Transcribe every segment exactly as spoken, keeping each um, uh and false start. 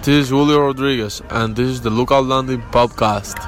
This is Julio Rodriguez, and this is the Lookout Landing podcast.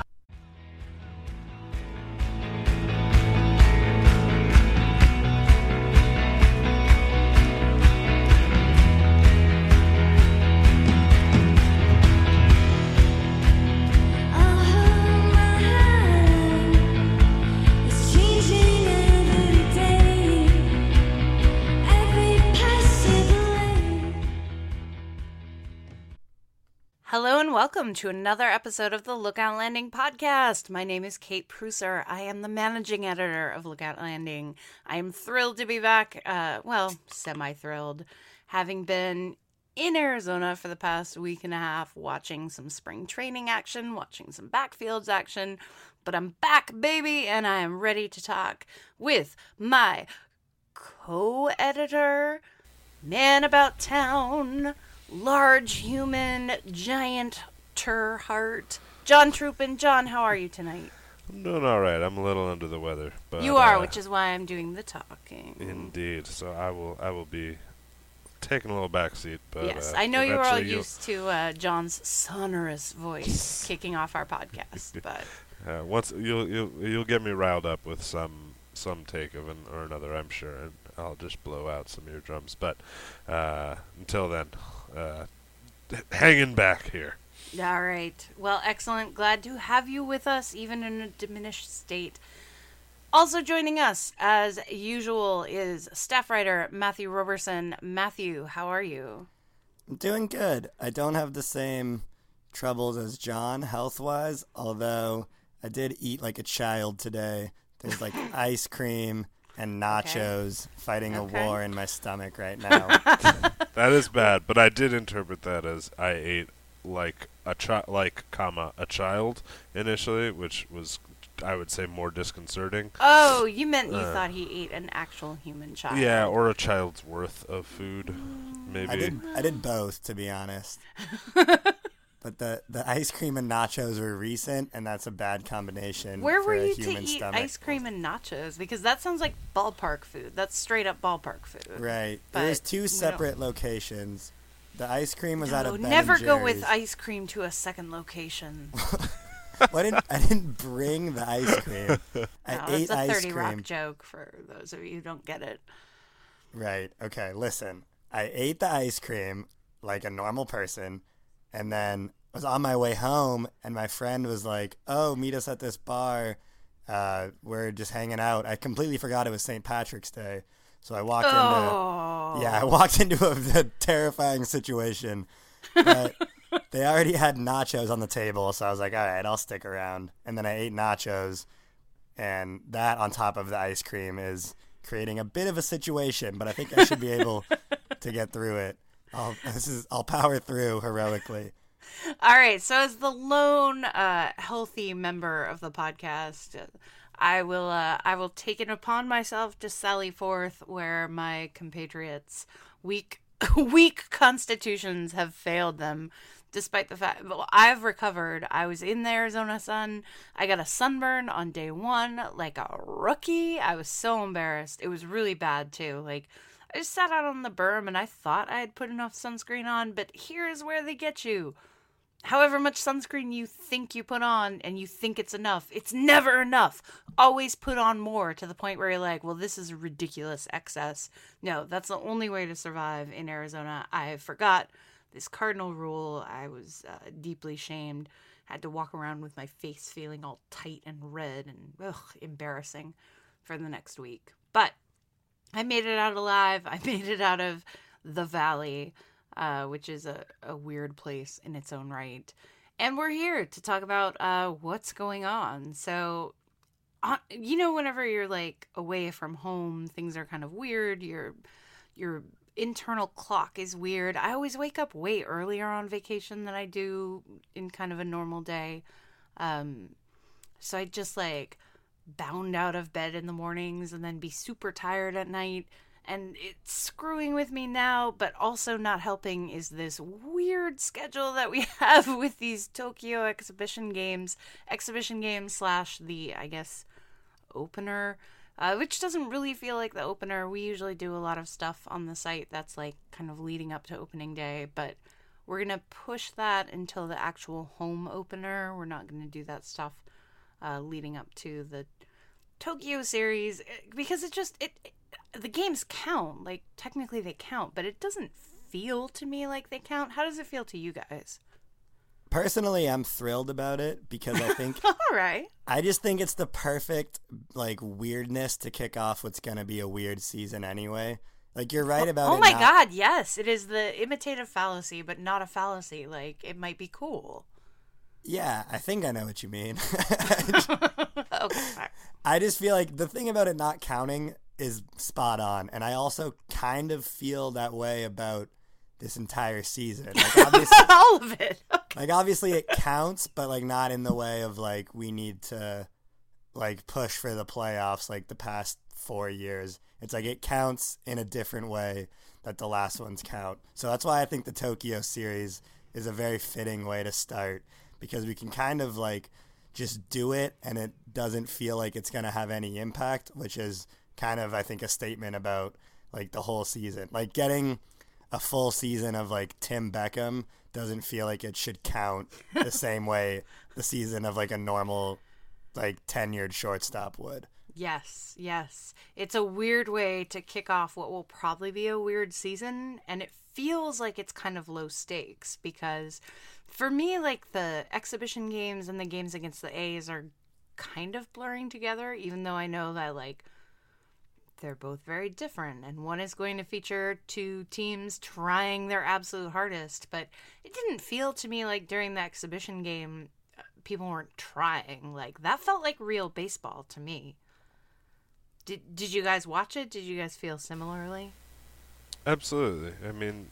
Hello and welcome to another episode of the Lookout Landing podcast. My name is Kate Pruser. I am the managing editor of Lookout Landing. I am thrilled to be back, uh, well, semi-thrilled, having been in Arizona for the past week and a half, watching some spring training action, watching some backfields action, but I'm back, baby, and I am ready to talk with my co-editor, man about town, large human, giant tur heart, John Troopin. John, how are you tonight? I'm doing all right. I'm a little under the weather, but you are, uh, which is why I'm doing the talking. Indeed. So I will. I will be taking a little backseat. But yes, uh, I know you were all you'll- used to uh, John's sonorous voice kicking off our podcast, but Uh, once you'll you'll you'll get me riled up with some some take of an or another, I'm sure, and I'll just blow out some eardrums. But uh, until then, uh, hanging back here. all right. Well, excellent. Glad to have you with us, even in a diminished state. Also joining us, as usual, is staff writer Matthew Roberson. Matthew, how are you? I'm doing good. I don't have the same troubles as John health-wise, although I did eat like a child today. There's like ice cream and nachos fighting Okay. a war in my stomach right now. That is bad, but I did interpret that as I ate like a child, like comma a child initially, which was, I would say, more disconcerting. Oh, you meant you Uh, thought he ate an actual human child. Yeah, or a child's worth of food, maybe. I did I did both, to be honest. But the, the ice cream and nachos were recent, and that's a bad combination Where for were a you to human eat stomach. ice cream and nachos? Because that sounds like ballpark food. That's straight up ballpark food. Right. But There was two we separate locations. The ice cream was out No, of Ben never and go with Jerry's. ice cream to a second location. Well, I didn't I didn't bring the ice cream. I No, ate that's a ice thirty cream. Rock joke for those of you who don't get it. Right. Okay. Listen, I ate the ice cream like a normal person, and then was on my way home, and my friend was like, "Oh, meet us at this bar. Uh, we're just hanging out." I completely forgot it was Saint Patrick's Day, so I walked Oh. into yeah, I walked into a, a terrifying situation. But they already had nachos on the table, so I was like, "All right, I'll stick around." And then I ate nachos, and that on top of the ice cream is creating a bit of a situation, but I think I should be able to get through it. I'll this is I'll power through heroically. All right, so as the lone uh, healthy member of the podcast, uh, I will uh, I will take it upon myself to sally forth where my compatriots' weak weak constitutions have failed them, despite the fact well, I've recovered. I was in the Arizona sun. I got a sunburn on day one like a rookie. I was so embarrassed. It was really bad too. Like, I just sat out on the berm and I thought I had put enough sunscreen on, but here's where they get you. However much sunscreen you think you put on and you think it's enough, it's never enough. Always put on more to the point where you're like, well, this is a ridiculous excess. No, that's the only way to survive in Arizona. I forgot this cardinal rule. I was uh, deeply shamed. Had to walk around with my face feeling all tight and red and ugh, embarrassing for the next week. But I made it out alive. I made it out of the valley. Uh, which is a, a weird place in its own right. And we're here to talk about uh, what's going on. So, uh, you know, whenever you're like away from home, things are kind of weird. Your your internal clock is weird. I always wake up way earlier on vacation than I do in kind of a normal day. Um, so I just like bound out of bed in the mornings and then be super tired at night. And it's screwing with me now, but also not helping is this weird schedule that we have with these Tokyo exhibition games. Exhibition games slash the, I guess, opener, uh, which doesn't really feel like the opener. We usually do a lot of stuff on the site that's like kind of leading up to opening day, but we're going to push that until the actual home opener. We're not going to do that stuff uh, leading up to the Tokyo series because it just, it, it the games count. Like, technically they count, but it doesn't feel to me like they count. How does it feel to you guys? Personally, I'm thrilled about it because I think All right. I just think it's the perfect like weirdness to kick off what's going to be a weird season anyway. Like, you're right about oh it my not- god, yes, it is the imitative fallacy, but not a fallacy. Like, it might be cool. Yeah, I think I know what you mean. Okay, fine. I just feel like the thing about it not counting is spot on, and I also kind of feel that way about this entire season. Like, obviously, All of it. Okay. like obviously it counts, but like not in the way of like we need to like push for the playoffs like the past four years. It's like it counts in a different way that the last ones count. So that's why I think the Tokyo series is a very fitting way to start, because we can kind of like just do it and it doesn't feel like it's going to have any impact, which is kind of, I think, a statement about like the whole season. Like, getting a full season of like Tim Beckham doesn't feel like it should count the same way the season of like a normal like tenured shortstop would. Yes, yes. It's a weird way to kick off what will probably be a weird season, and it feels like it's kind of low stakes because for me, like, the exhibition games and the games against the A's are kind of blurring together, even though I know that, like, they're both very different, and one is going to feature two teams trying their absolute hardest, but it didn't feel to me like during the exhibition game people weren't trying. Like, that felt like real baseball to me. Did did you guys watch it? Did you guys feel similarly? Absolutely. I mean,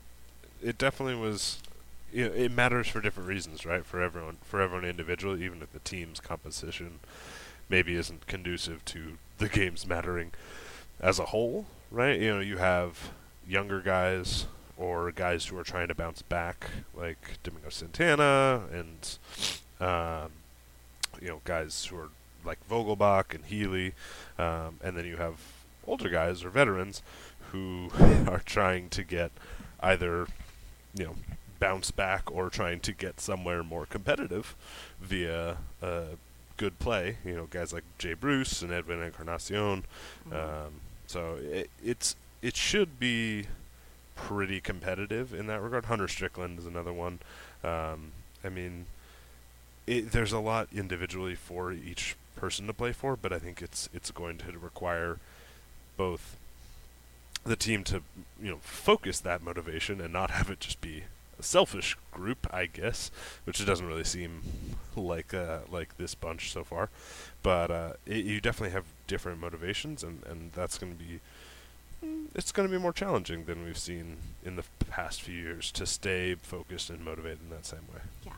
it definitely was. You know, it matters for different reasons, right? For everyone, for everyone individually, even if the team's composition maybe isn't conducive to the games mattering as a whole, right? You know, you have younger guys or guys who are trying to bounce back, like Domingo Santana, and um, you know, guys who are like Vogelbach and Healy, um, and then you have older guys or veterans who are trying to get either, you know, bounce back or trying to get somewhere more competitive via uh, good play. You know, guys like Jay Bruce and Edwin Encarnacion. Mm-hmm. Um, so it, it's it should be pretty competitive in that regard. Hunter Strickland is another one. Um, I mean, it, there's a lot individually for each person to play for, but I think it's it's going to require both the team to, you know, focus that motivation and not have it just be a selfish group, I guess, which it doesn't really seem like uh, like this bunch so far. But uh, it, you definitely have different motivations, and, and that's going to be it's going to be more challenging than we've seen in the past few years to stay focused and motivated in that same way. Yeah.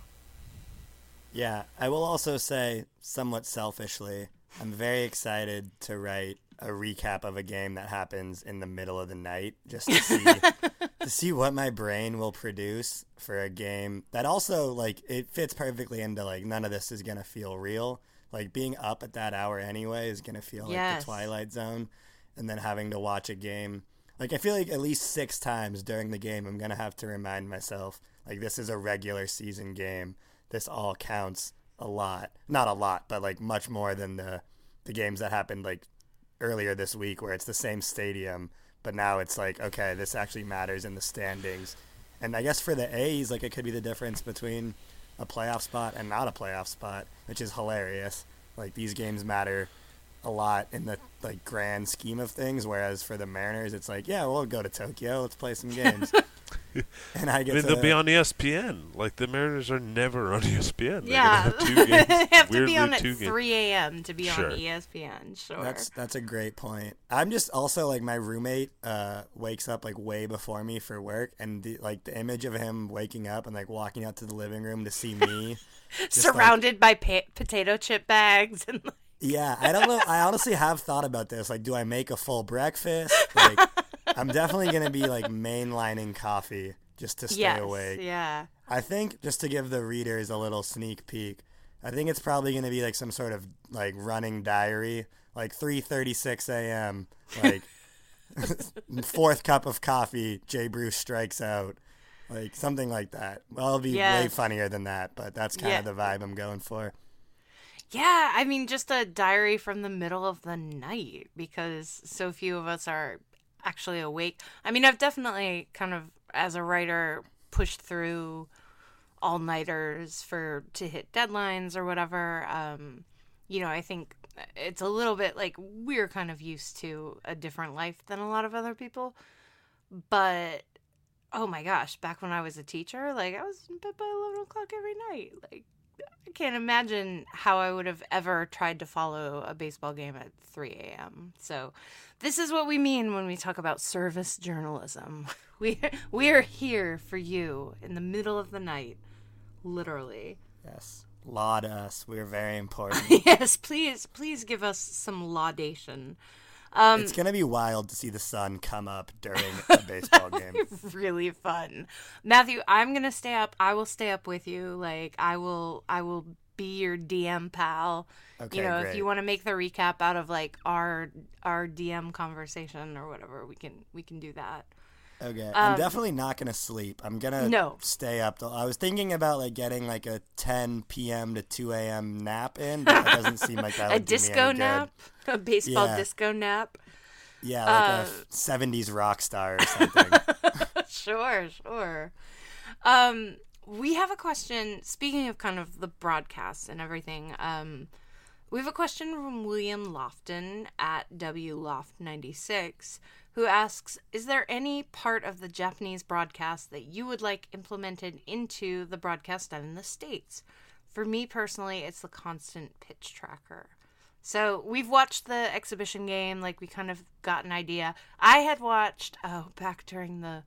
Yeah, I will also say, somewhat selfishly, I'm very excited to write a recap of a game that happens in the middle of the night, just to see to see what my brain will produce for a game that also, like, it fits perfectly into, like, none of this is going to feel real. Like, being up at that hour anyway is going to feel like Yes. the Twilight Zone, and then having to watch a game. Like, I feel like at least six times during the game I'm going to have to remind myself, like, this is a regular season game. This all counts a lot. Not a lot, but, like, much more than the the games that happened, like, earlier this week where it's the same stadium, but now it's like, okay, this actually matters in the standings. And I guess for the A's, like, it could be the difference between a playoff spot and not a playoff spot, which is hilarious. Like, these games matter a lot in the, like, grand scheme of things, whereas for the Mariners, it's like, yeah, we'll go to Tokyo, let's play some games. And I get I mean, to they'll be on E S P N. Like, the Mariners are never on E S P N. They're Yeah. gonna have two games. They have to Weirdly, be on at two games. three a.m. to be Sure. on E S P N. Sure. That's that's a great point. I'm just also, like, my roommate uh, wakes up, like, way before me for work, and the, like, the image of him waking up and, like, walking out to the living room to see me just, surrounded by pa- potato chip bags and like, Yeah, I don't know. I honestly have thought about this. Like, do I make a full breakfast? Like, I'm definitely gonna be like mainlining coffee just to stay yes, awake. yeah. I think, just to give the readers a little sneak peek, I think it's probably going to be like some sort of like running diary, like three thirty-six a.m., like fourth cup of coffee, Jay Bruce strikes out. Like something like that. Well, it'll be Yes. way funnier than that, but that's kind Yeah. of the vibe I'm going for. Yeah, I mean, just a diary from the middle of the night because so few of us are actually awake. I mean, I've definitely kind of, as a writer, pushed through all-nighters for to hit deadlines or whatever. Um, you know, I think it's a little bit like we're kind of used to a different life than a lot of other people. But, oh my gosh, back when I was a teacher, like, I was in bed by eleven o'clock every night. Like, I can't imagine how I would have ever tried to follow a baseball game at three a.m. So this is what we mean when we talk about service journalism. We, we are here for you in the middle of the night, literally. Yes. Laud us. We're very important. Yes, please, please give us some laudation. Um, It's going to be wild to see the sun come up during a baseball game. really fun. Matthew, I'm going to stay up. I will stay up with you. Like, I will, I will be your D M pal. Okay, You know, great. if you want to make the recap out of like our our D M conversation or whatever, we can we can do that. Okay, Um, I'm definitely not gonna sleep. I'm gonna No. stay up. Till, I was thinking about like getting like a ten p.m. to two a.m. nap in, but that doesn't seem like that A would do me disco any nap, a baseball Yeah. disco nap. good. Yeah, like Uh, a seventies rock star or something. Sure, sure. Um, we have a question. Speaking of kind of the broadcasts and everything, um, we have a question from William Lofton at W Loft ninety-six, who asks, is there any part of the Japanese broadcast that you would like implemented into the broadcast done in the States? For me personally, it's the constant pitch tracker. So we've watched the exhibition game, like we kind of got an idea. I had watched, oh, back during the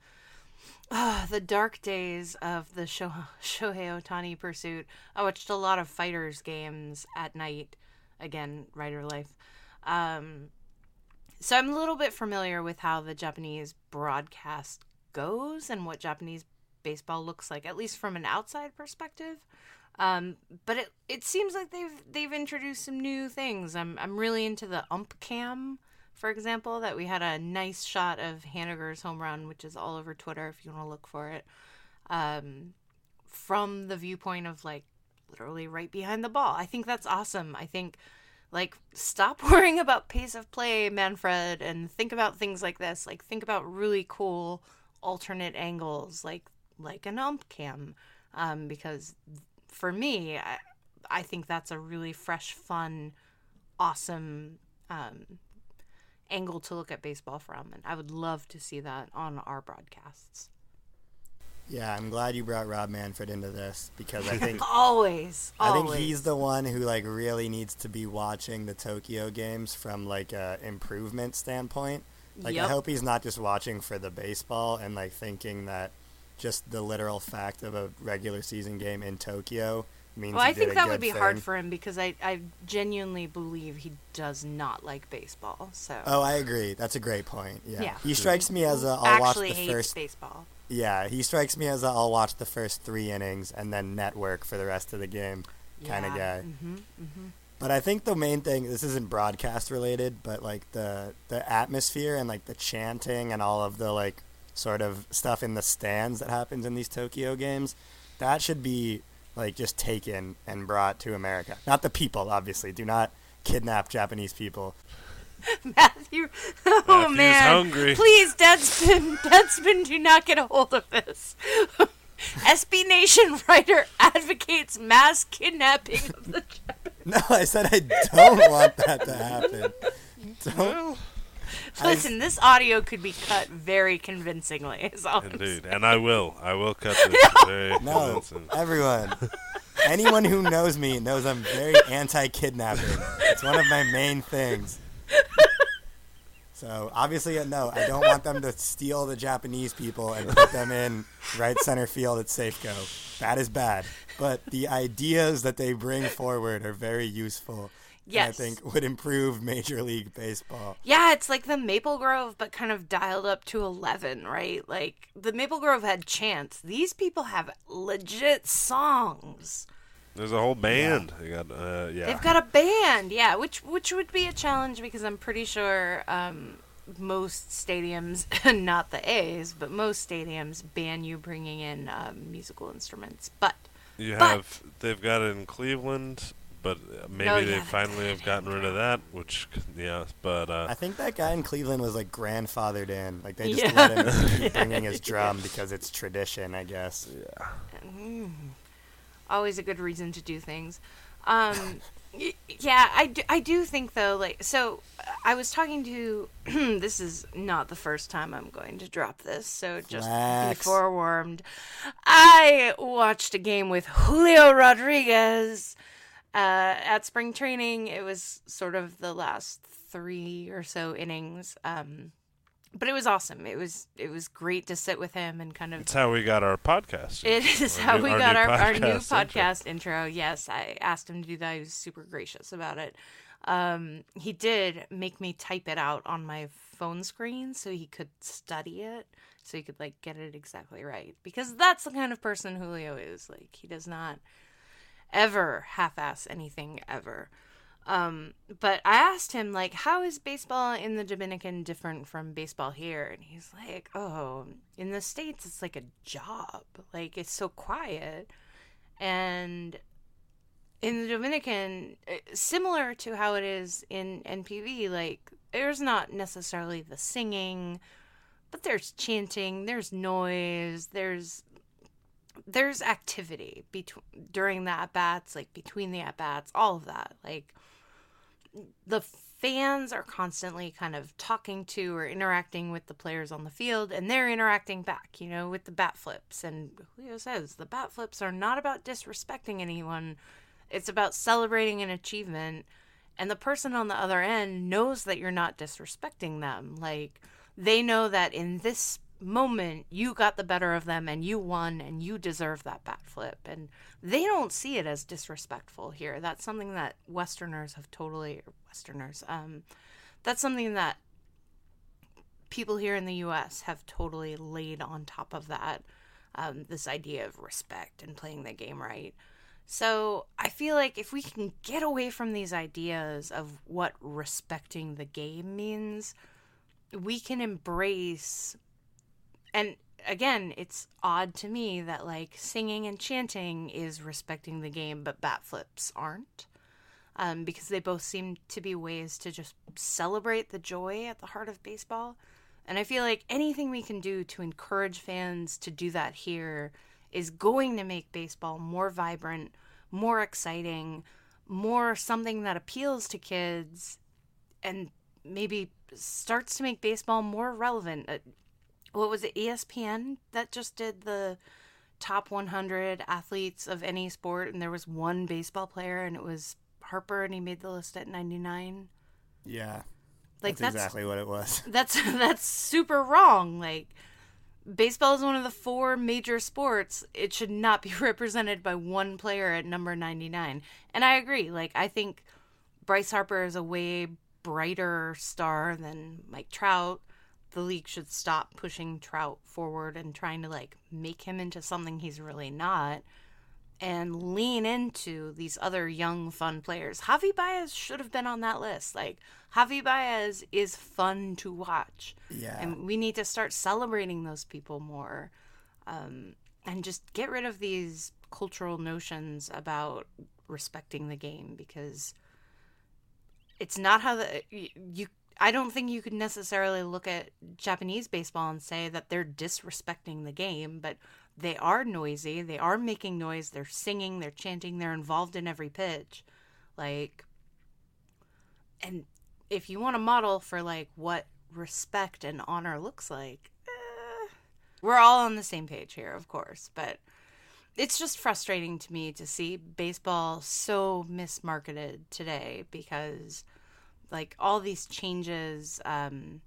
uh, the dark days of the Sho- Shohei Ohtani pursuit, I watched a lot of fighters games at night. Again, writer life. Um, so I'm a little bit familiar with how the Japanese broadcast goes and what Japanese baseball looks like, at least from an outside perspective. Um, but it it seems like they've they've introduced some new things. I'm I'm really into the ump cam, for example, that we had a nice shot of Haniger's home run, which is all over Twitter if you want to look for it, um, from the viewpoint of like literally right behind the ball. I think that's awesome. I think like stop worrying about pace of play, Manfred, and think about things like this. Like think about really cool alternate angles, like like an ump cam, um, because for me, I, I think that's a really fresh, fun, awesome um, angle to look at baseball from, and I would love to see that on our broadcasts. Yeah, I'm glad you brought Rob Manfred into this because I think Always, I always. think he's the one who like really needs to be watching the Tokyo games from like a improvement standpoint. Like I Yep. hope he's not just watching for the baseball and like thinking that just the literal fact of a regular season game in Tokyo means Well, he I did think a that good would be thing. hard for him because I, I genuinely believe he does not like baseball. So Oh, I agree. That's a great point. Yeah. Yeah. He strikes me as a I'll watch actually the hates first baseball. Yeah, he strikes me as a I'll watch the first three innings and then network for the rest of the game kind of Yeah. guy. Mm-hmm, mm-hmm. But I think the main thing, this isn't broadcast related, but like the the atmosphere and like the chanting and all of the like sort of stuff in the stands that happens in these Tokyo games, that should be like just taken and brought to America. Not the people, obviously. Do not kidnap Japanese people. Matthew, oh Matthew's man, hungry. please, Deadspin, Deadspin, do not get a hold of this. S B Nation writer advocates mass kidnapping of the Japanese. No, I said I don't want that to happen. Don't. Well, Listen, this audio could be cut very convincingly. Is all I'm indeed, saying. and I will. I will cut this very No, convincing. everyone. Anyone who knows me knows I'm very anti-kidnapping. It's one of my main things. So, obviously, uh, no, I don't want them to steal the Japanese people and put them in right center field at Safeco. That is bad. But the ideas that they bring forward are very useful. Yes. And I think would improve Major League Baseball. Yeah, it's like the Maple Grove, but kind of dialed up to eleven, right? Like, the Maple Grove had chants. These people have legit songs. There's a whole band. You got, uh, yeah. They've got a band, yeah, which which would be a challenge because I'm pretty sure um, most stadiums, not the A's, but most stadiums ban you bringing in um, musical instruments. But You but, have, they've got it in Cleveland, but maybe Oh, they yeah, finally have gotten rid of that, which, yeah, but, uh, I think that guy in Cleveland was like grandfathered in. Like they just Yeah. let him keep bringing his drum because it's tradition, I guess. yeah. Mm, always a good reason to do things. Um, y- yeah, I do, I do think though, like, so I was talking to, this is not the first time I'm going to drop this, so just Flex. be forewarned. I watched a game with Julio Rodriguez uh, at spring training. It was sort of the last three or so innings. Um, But it was awesome. It was it was great to sit with him and kind of. It's how we got our podcast. It is Our how new- we our got new our, our new podcast intro. podcast intro. Yes, I asked him to do that. He was super gracious about it. Um, he did make me type it out on my phone screen so he could study it, so he could like get it exactly right. Because that's the kind of person Julio is. Like he does not ever half-ass anything ever. Um, but I asked him, like, how is baseball in the Dominican different from baseball here? And he's like, oh, in the States, it's like a job. Like, it's so quiet. And in the Dominican, eh, similar to how it is in N P B, like, there's not necessarily the singing, but there's chanting, there's noise, there's there's activity between during the at-bats, like, between the at-bats, all of that. Like, the fans are constantly kind of talking to or interacting with the players on the field, and they're interacting back, you know, with the bat flips. And Julio says the bat flips are not about disrespecting anyone. It's about celebrating an achievement. And the person on the other end knows that you're not disrespecting them. Like, they know that in this moment, you got the better of them and you won and you deserve that bat flip. And they don't see it as disrespectful here. That's something that Westerners have totally, Westerners, um, that's something that people here in the U S have totally laid on top of that, um, this idea of respect and playing the game right. So I feel like if we can get away from these ideas of what respecting the game means, we can embrace. And again, it's odd to me that, like, singing and chanting is respecting the game, but bat flips aren't. Um, because they both seem to be ways to just celebrate the joy at the heart of baseball. And I feel like anything we can do to encourage fans to do that here is going to make baseball more vibrant, more exciting, more something that appeals to kids, and maybe starts to make baseball more relevant. Uh, What was it, E S P N that just did the top one hundred athletes of any sport, and there was one baseball player, and it was Harper, and he made the list at ninety-nine? Yeah. Like, that's, that's exactly what it was. That's that's super wrong. Like, baseball is one of the four major sports. It should not be represented by one player at number ninety-nine. And I agree. Like, I think Bryce Harper is a way brighter star than Mike Trout. The league should stop pushing Trout forward and trying to, like, make him into something he's really not, and lean into these other young, fun players. Javi Baez should have been on that list. Like, Javi Baez is fun to watch. Yeah. And we need to start celebrating those people more, um, and just get rid of these cultural notions about respecting the game, because it's not how the you, you I don't think you could necessarily look at Japanese baseball and say that they're disrespecting the game, but they are noisy, they are making noise, they're singing, they're chanting, they're involved in every pitch. Like, and if you want a model for, like, what respect and honor looks like, eh, we're all on the same page here, of course, but it's just frustrating to me to see baseball so mismarketed today, because, like, all these changes, um,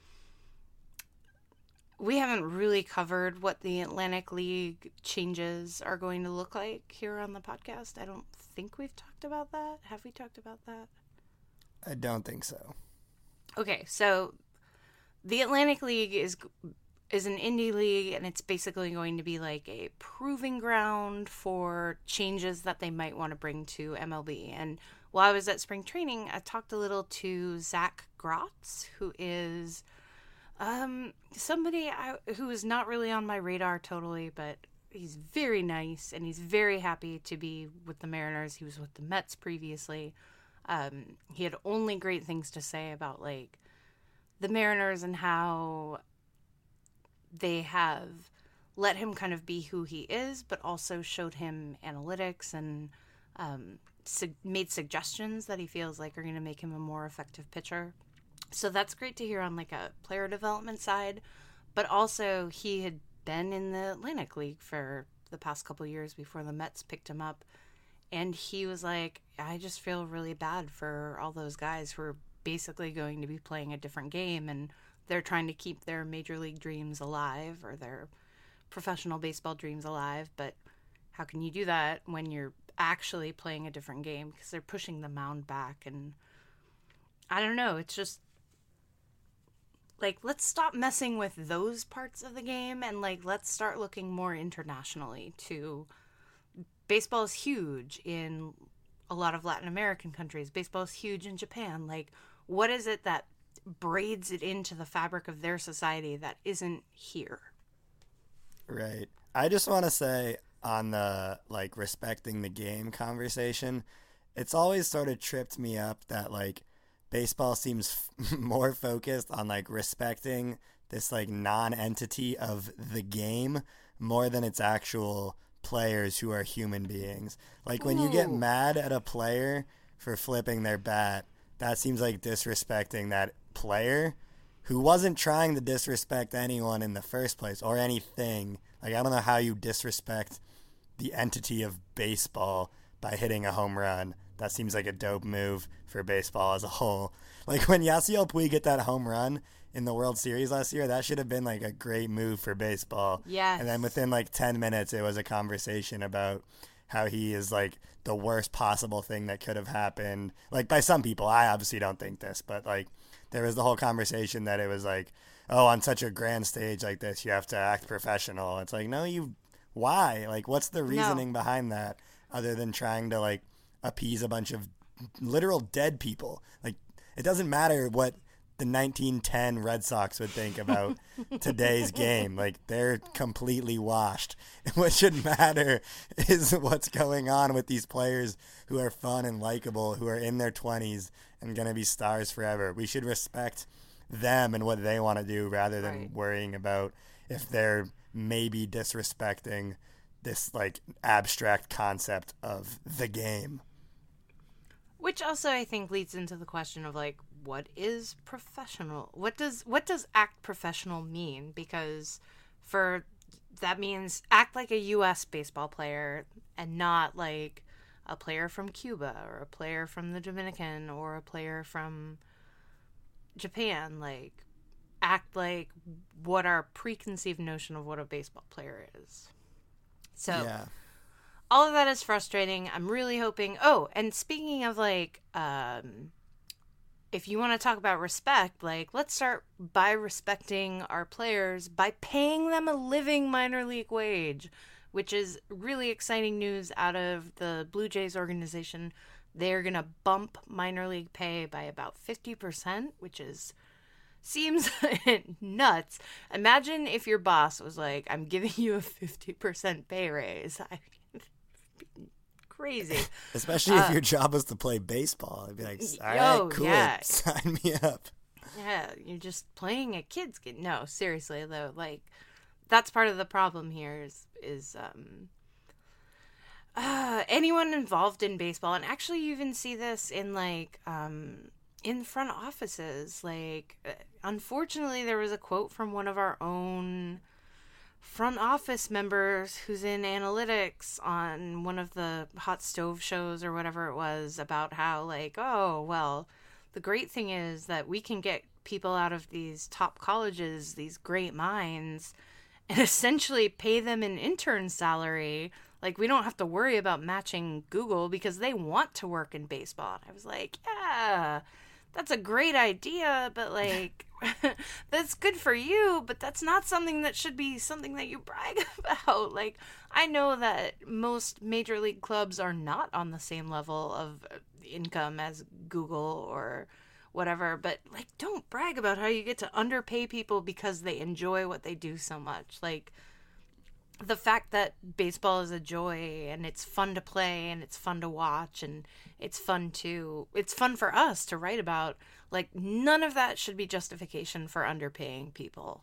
we haven't really covered what the Atlantic League changes are going to look like here on the podcast. I don't think we've talked about that. Have we talked about that? I don't think so. Okay, so the Atlantic League is is an indie league, and it's basically going to be like a proving ground for changes that they might want to bring to M L B. And while I was at spring training, I talked a little to Zach Gratz, who is um, somebody I, who is not really on my radar totally, but he's very nice, and he's very happy to be with the Mariners. He was with the Mets previously. Um, he had only great things to say about, like, the Mariners and how they have let him kind of be who he is, but also showed him analytics and um, su- made suggestions that he feels like are going to make him a more effective pitcher. So that's great to hear on, like, a player development side. But also, he had been in the Atlantic League for the past couple years before the Mets picked him up. And he was like, I just feel really bad for all those guys who are basically going to be playing a different game, and they're trying to keep their major league dreams alive, or their professional baseball dreams alive. But how can you do that when you're actually playing a different game? Because they're pushing the mound back. And I don't know. It's just, like, let's stop messing with those parts of the game, and, like, let's start looking more internationally to... Baseball is huge in a lot of Latin American countries. Baseball is huge in Japan. Like, what is it that braids it into the fabric of their society that isn't here? Right. I just want to say on the, like, respecting the game conversation, it's always sort of tripped me up that, like, baseball seems f- more focused on, like, respecting this, like, non-entity of the game more than its actual players who are human beings. Like, when you get mad at a player for flipping their bat, that seems like disrespecting that player who wasn't trying to disrespect anyone in the first place or anything. Like, I don't know how you disrespect the entity of baseball by hitting a home run. That seems like a dope move for baseball as a whole. Like, when Yasiel Puig hit that home run in the World Series last year, that should have been, like, a great move for baseball. Yes. And then within, like, ten minutes, it was a conversation about how he is, like, the worst possible thing that could have happened. Like, by some people, I obviously don't think this, but, like, there was the whole conversation that it was like, oh, on such a grand stage like this, you have to act professional. It's like, no, you, why? Like, what's the reasoning No. behind that other than trying to, like, appease a bunch of literal dead people? Like, it doesn't matter what the nineteen ten Red Sox would think about today's game. Like, they're completely washed. What should matter is what's going on with these players who are fun and likable, who are in their twenties and going to be stars forever. We should respect them and what they want to do rather than Right. worrying about if they're maybe disrespecting this, like, abstract concept of the game. Which also, I think, leads into the question of, like, what is professional? What does what does act professional mean? Because for that means act like a U S baseball player and not like a player from Cuba or a player from the Dominican or a player from Japan. Like, act like what our preconceived notion of what a baseball player is. So Yeah. all of that is frustrating. I'm really hoping. Oh, and speaking of, like, um, if you want to talk about respect, like, let's start by respecting our players by paying them a living minor league wage, which is really exciting news out of the Blue Jays organization. They're going to bump minor league pay by about fifty percent, which is seems nuts. Imagine if your boss was like, I'm giving you a fifty percent pay raise. I Crazy. Especially if Uh, your job was to play baseball. I'd be like, all yo, right, cool. yeah. Sign me up. Yeah, you're just playing a kid's game. No, seriously though, like, that's part of the problem here is is um uh, anyone involved in baseball, and actually you even see this in, like, um in front offices. Like, uh, unfortunately, there was a quote from one of our own front office members who's in analytics on one of the hot stove shows or whatever it was about how, like, oh, well, the great thing is that we can get people out of these top colleges, these great minds, and essentially pay them an intern salary. Like, we don't have to worry about matching Google because they want to work in baseball. And I was like, yeah, that's a great idea, but, like, that's good for you, but that's not something that should be something that you brag about. Like, I know that most major league clubs are not on the same level of income as Google or whatever. But, like, don't brag about how you get to underpay people because they enjoy what they do so much. Like, the fact that baseball is a joy and it's fun to play and it's fun to watch and it's fun to, it's fun for us to write about. Like, none of that should be justification for underpaying people.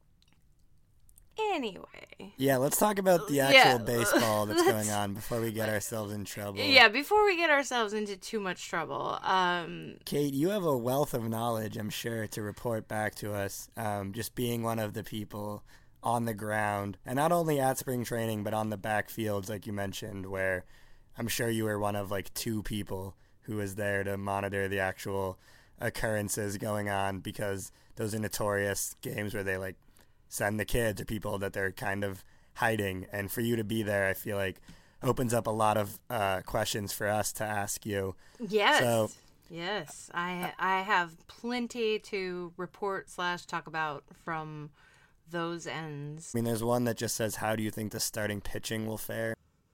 Anyway. Yeah, let's talk about the actual Yeah, baseball that's going on before we get ourselves in trouble. Yeah, before we get ourselves into too much trouble. Um, Kate, you have a wealth of knowledge, I'm sure, to report back to us, um, just being one of the people on the ground, and not only at spring training, but on the backfields, like you mentioned, where I'm sure you were one of like two people who was there to monitor the actual occurrences going on, because those are notorious games where they like send the kids or people that they're kind of hiding. And for you to be there, I feel like opens up a lot of uh, questions for us to ask you. yes. So, yes. I I have plenty to report slash talk about from those ends. I mean, there's one that just says, how do you think the starting pitching will fare?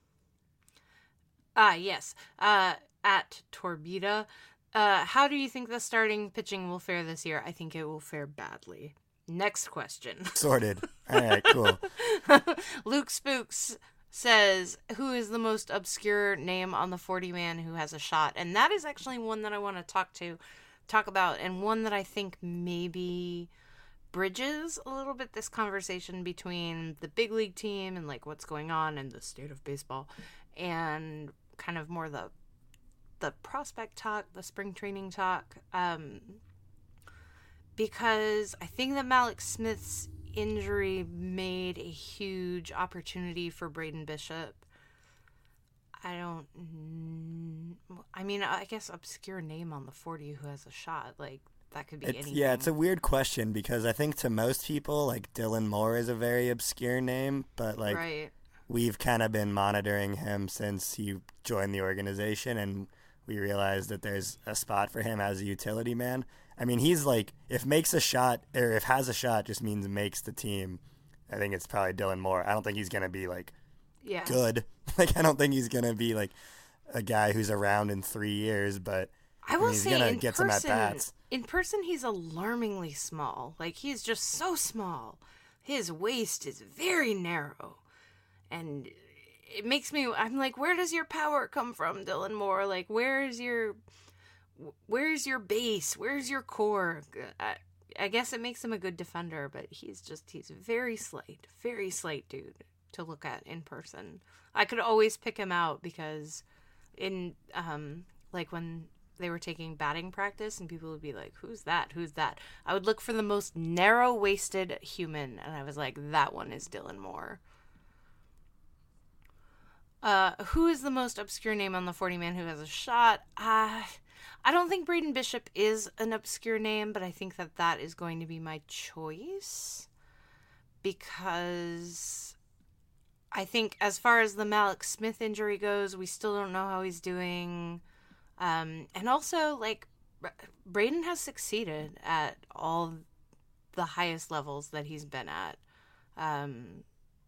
Ah, yes. Uh, at Torbida. Uh, how do you think the starting pitching will fare this year? I think it will fare badly. Next question. Sorted. All right, cool. Luke Spooks says, who is the most obscure name on the forty man who has a shot? And that is actually one that I want to talk to, talk about, and one that I think maybe bridges a little bit this conversation between the big league team and like what's going on in the state of baseball, and kind of more the the prospect talk, the spring training talk. Um, because I think that Malik Smith's injury made a huge opportunity for Braden Bishop. I don't, I mean, I guess obscure name on the forty who has a shot, like, that could be It's, anything. yeah, it's a weird question, because I think to most people, like, Dylan Moore is a very obscure name, but, like, right. we've kind of been monitoring him since he joined the organization, and we realized that there's a spot for him as a utility man. I mean, he's like, if makes a shot, or if has a shot just means makes the team, I think it's probably Dylan Moore. I don't think he's going to be, like, Yeah. good. Like, I don't think he's going to be, like, a guy who's around in three years, but I will mean, he's say, gonna in get some person, at-bats. in person, he's alarmingly small. Like, he's just so small. His waist is very narrow. And it makes me, I'm like, where does your power come from, Dylan Moore? Like, where is your, where's your base? Where's your core? I, I guess it makes him a good defender, but he's just, he's very slight, very slight dude to look at in person. I could always pick him out because in, um, like when they were taking batting practice and people would be like, who's that? Who's that? I would look for the most narrow-waisted human, and I was like, that one is Dylan Moore. Uh, who is the most obscure name on the forty man who has a shot? Uh, I don't think Braden Bishop is an obscure name, but I think that that is going to be my choice. Because I think as far as the Malik Smith injury goes, we still don't know how he's doing. Um, and also, like, Braden has succeeded at all the highest levels that he's been at. Um,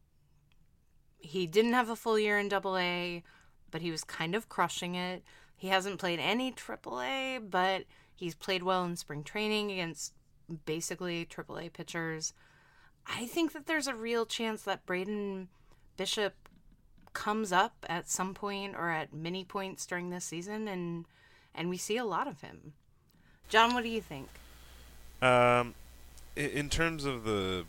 he didn't have a full year in double A, but he was kind of crushing it. He hasn't played any triple A, but he's played well in spring training against basically triple A pitchers. I think that there's a real chance that Braden Bishop comes up at some point or at many points during this season, and and we see a lot of him. John, what do you think? Um, in, in terms of the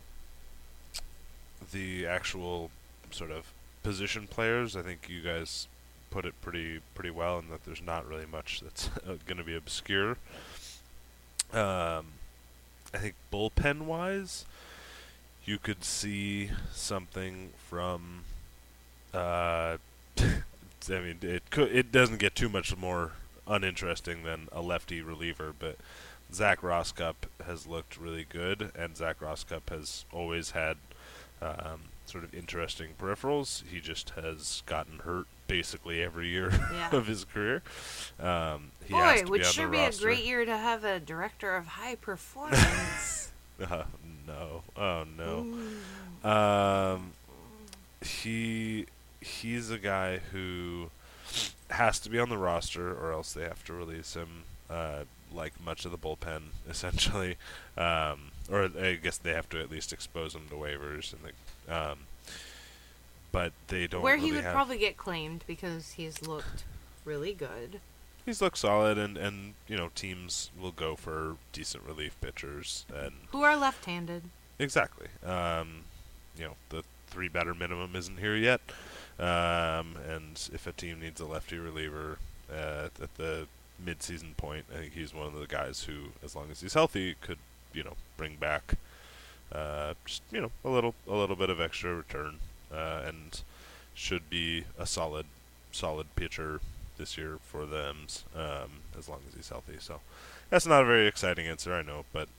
the actual sort of position players, I think you guys put it pretty pretty well, in that there's not really much that's going to be obscure. Um, I think bullpen wise, you could see something from. Uh, I mean, it could. It doesn't get too much more uninteresting than a lefty reliever, but Zach Roskup has looked really good, and Zach Roskup has always had um, sort of interesting peripherals. He just has gotten hurt basically every year Yeah. of his career. Um, he Boy, has to would be on sure the be roster. a great year to have a director of high performance. Uh, no, oh no. Ooh. Um, he he's a guy who has to be on the roster, or else they have to release him. uh, like much of the bullpen, essentially. Um, or I guess they have to at least expose him to waivers, and the, um, but they don't. Where really he would have probably get claimed because he's looked really good. He's looked solid, and, and you know teams will go for decent relief pitchers, and Who are left-handed. exactly. Um, you know the three batter minimum isn't here yet, um, and if a team needs a lefty reliever uh, at the mid-season point, I think he's one of the guys who, as long as he's healthy, could you know bring back uh, just you know a little a little bit of extra return, uh, and should be a solid solid pitcher this year for the M's, um, as long as he's healthy. So that's not a very exciting answer, I know, but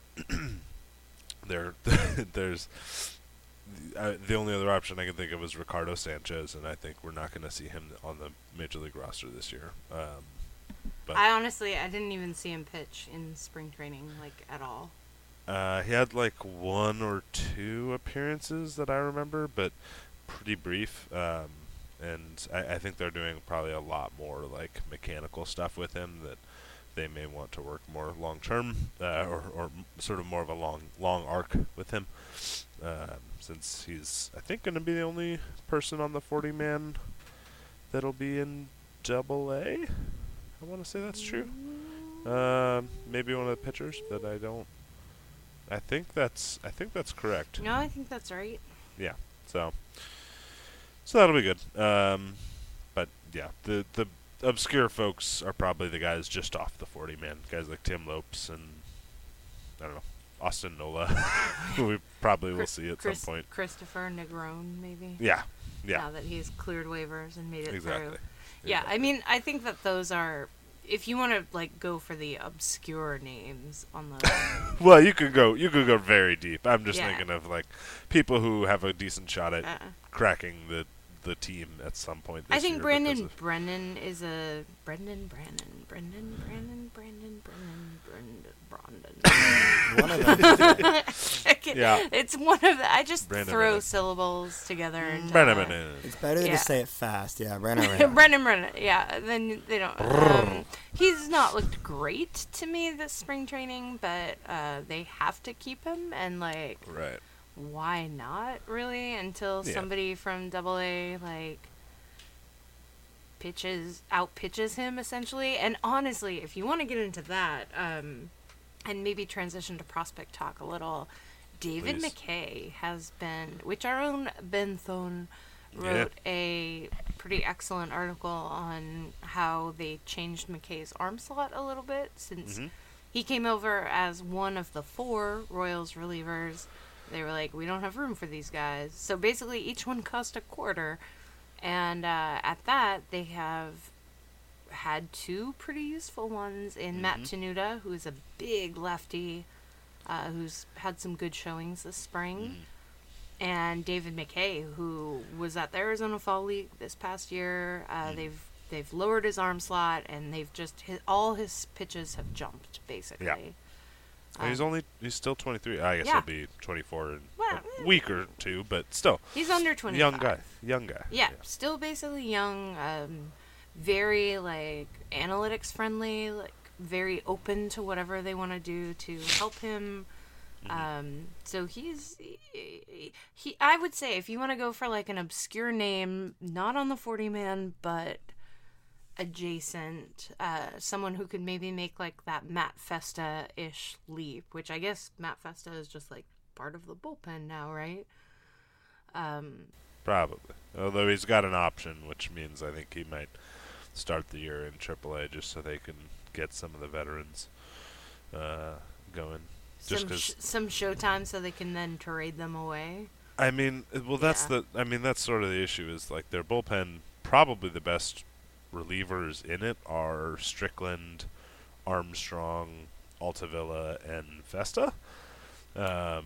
there there's uh, the only other option I can think of is Ricardo Sanchez, and I think we're not going to see him on the major league roster this year. Um, but I honestly, I didn't even see him pitch in spring training, like, at all. uh, he had like one or two appearances that I remember, but pretty brief. Um, and I, I think they're doing probably a lot more like mechanical stuff with him that they may want to work more long term, uh, or or m- sort of more of a long long arc with him, um, since he's I think going to be the only person on the forty man that'll be in Double A. I want to say that's true. Um, maybe one of the pitchers, but I don't. I think that's I think that's correct. No, I think that's right. Yeah. So. So that'll be good. Um, but yeah, the the obscure folks are probably the guys just off the forty man, guys like Tim Lopes and I don't know Austin Nola, who we probably will see at Chris, some point. Christopher Negron, maybe. Yeah. Yeah. Now that he's cleared waivers and made it Exactly. through. Yeah, I mean, I think that those are. If you want to like go for the obscure names on the. Well, you could go you could go very deep. I'm just Yeah. thinking of like people who have a decent shot at uh, cracking the the team at some point this I think year Brandon because of- Brennan is a Brendan Brannon Brendan Brandon Brandon Brennan Brandon Brandon. One of them. I can- Yeah. It's one of the. I just Brandon throw Brennan. syllables together. And, Brandon uh, Brennan. It's better to Yeah. just say it fast. Yeah, Brennan. Brennan. Brendan Brennan, yeah. Then they don't. Um, he's not looked great to me this spring training, but uh, they have to keep him, and like, Right. why not really until Yeah. somebody from Double A like pitches out pitches him essentially. And honestly, if you want to get into that, um, and maybe transition to prospect talk a little, David Please. McKay has been, which our own Ben Thone wrote a pretty excellent article on how they changed McKay's arm slot a little bit since Mhm. he came over as one of the four Royals relievers. They were like, we don't have room for these guys. So basically, each one cost a quarter. And uh, at that, they have had two pretty useful ones in Matt Tenuta, who is a big lefty, uh, who's had some good showings this spring. And David McKay, who was at the Arizona Fall League this past year. Uh, They've they've lowered his arm slot, and they've just hit, all his pitches have jumped basically. Yeah. And he's Um, only he's still twenty-three. I guess yeah. he'll be twenty-four in Well, a week or two, but still He's under twenty-five. young guy. Young guy. Yeah, still basically young. Um, very like analytics friendly. Like very open to whatever they want to do to help him. Um, so he's he, he. I would say if you want to go for like an obscure name, not on the forty man, but adjacent, uh, someone who could maybe make like that Matt Festa ish leap. Which I guess Matt Festa is just like part of the bullpen now, right? Um. Probably. Although he's got an option, which means I think he might start the year in triple A just so they can get some of the veterans uh, going. Just some 'cause sh- some showtime so they can then trade them away. I mean, uh, well, that's Yeah. the. I mean, that's sort of the issue. Is like their bullpen. Probably the best relievers in it are Strickland, Armstrong, Altavilla, and Festa. Um,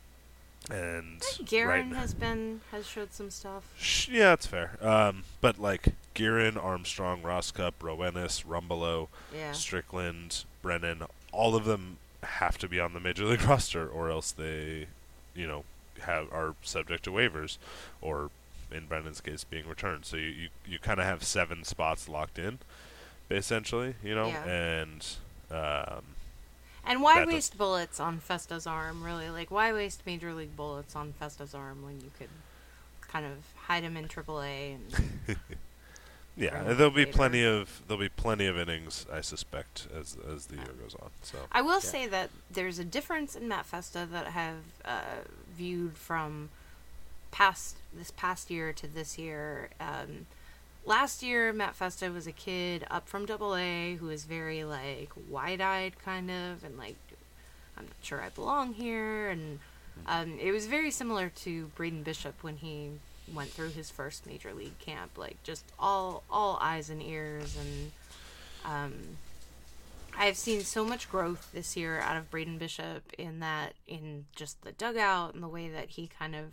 and Guerin right- has been has showed some stuff. Sh- yeah, that's fair. Um, but like Guerin, Armstrong, Rosscup, Rowenis, Rumbelow, Yeah. Strickland, Brennan, all of them have to be on the major league roster, or else they, you know, have are subject to waivers, or in Brennan's case, being returned. So you you, you kind of have seven spots locked in, essentially, you know, Yeah. and Um, And why That does- waste bullets on Festa's arm, really? Like, why waste Major League bullets on Festa's arm when you could kind of hide him in triple A? And yeah, Bring it there'll be later. plenty of there'll be plenty of innings, I suspect, as as the year goes on. So I will say that there's a difference in Matt Festa that I have uh, viewed from past this past year to this year. Um, last year, Matt Festa was a kid up from Double A who was very like wide-eyed, kind of, and like, I'm not sure I belong here, and um, it was very similar to Braden Bishop when he went through his first major league camp, like just all all eyes and ears, and um, I've seen so much growth this year out of Braden Bishop in that, in just the dugout and the way that he kind of,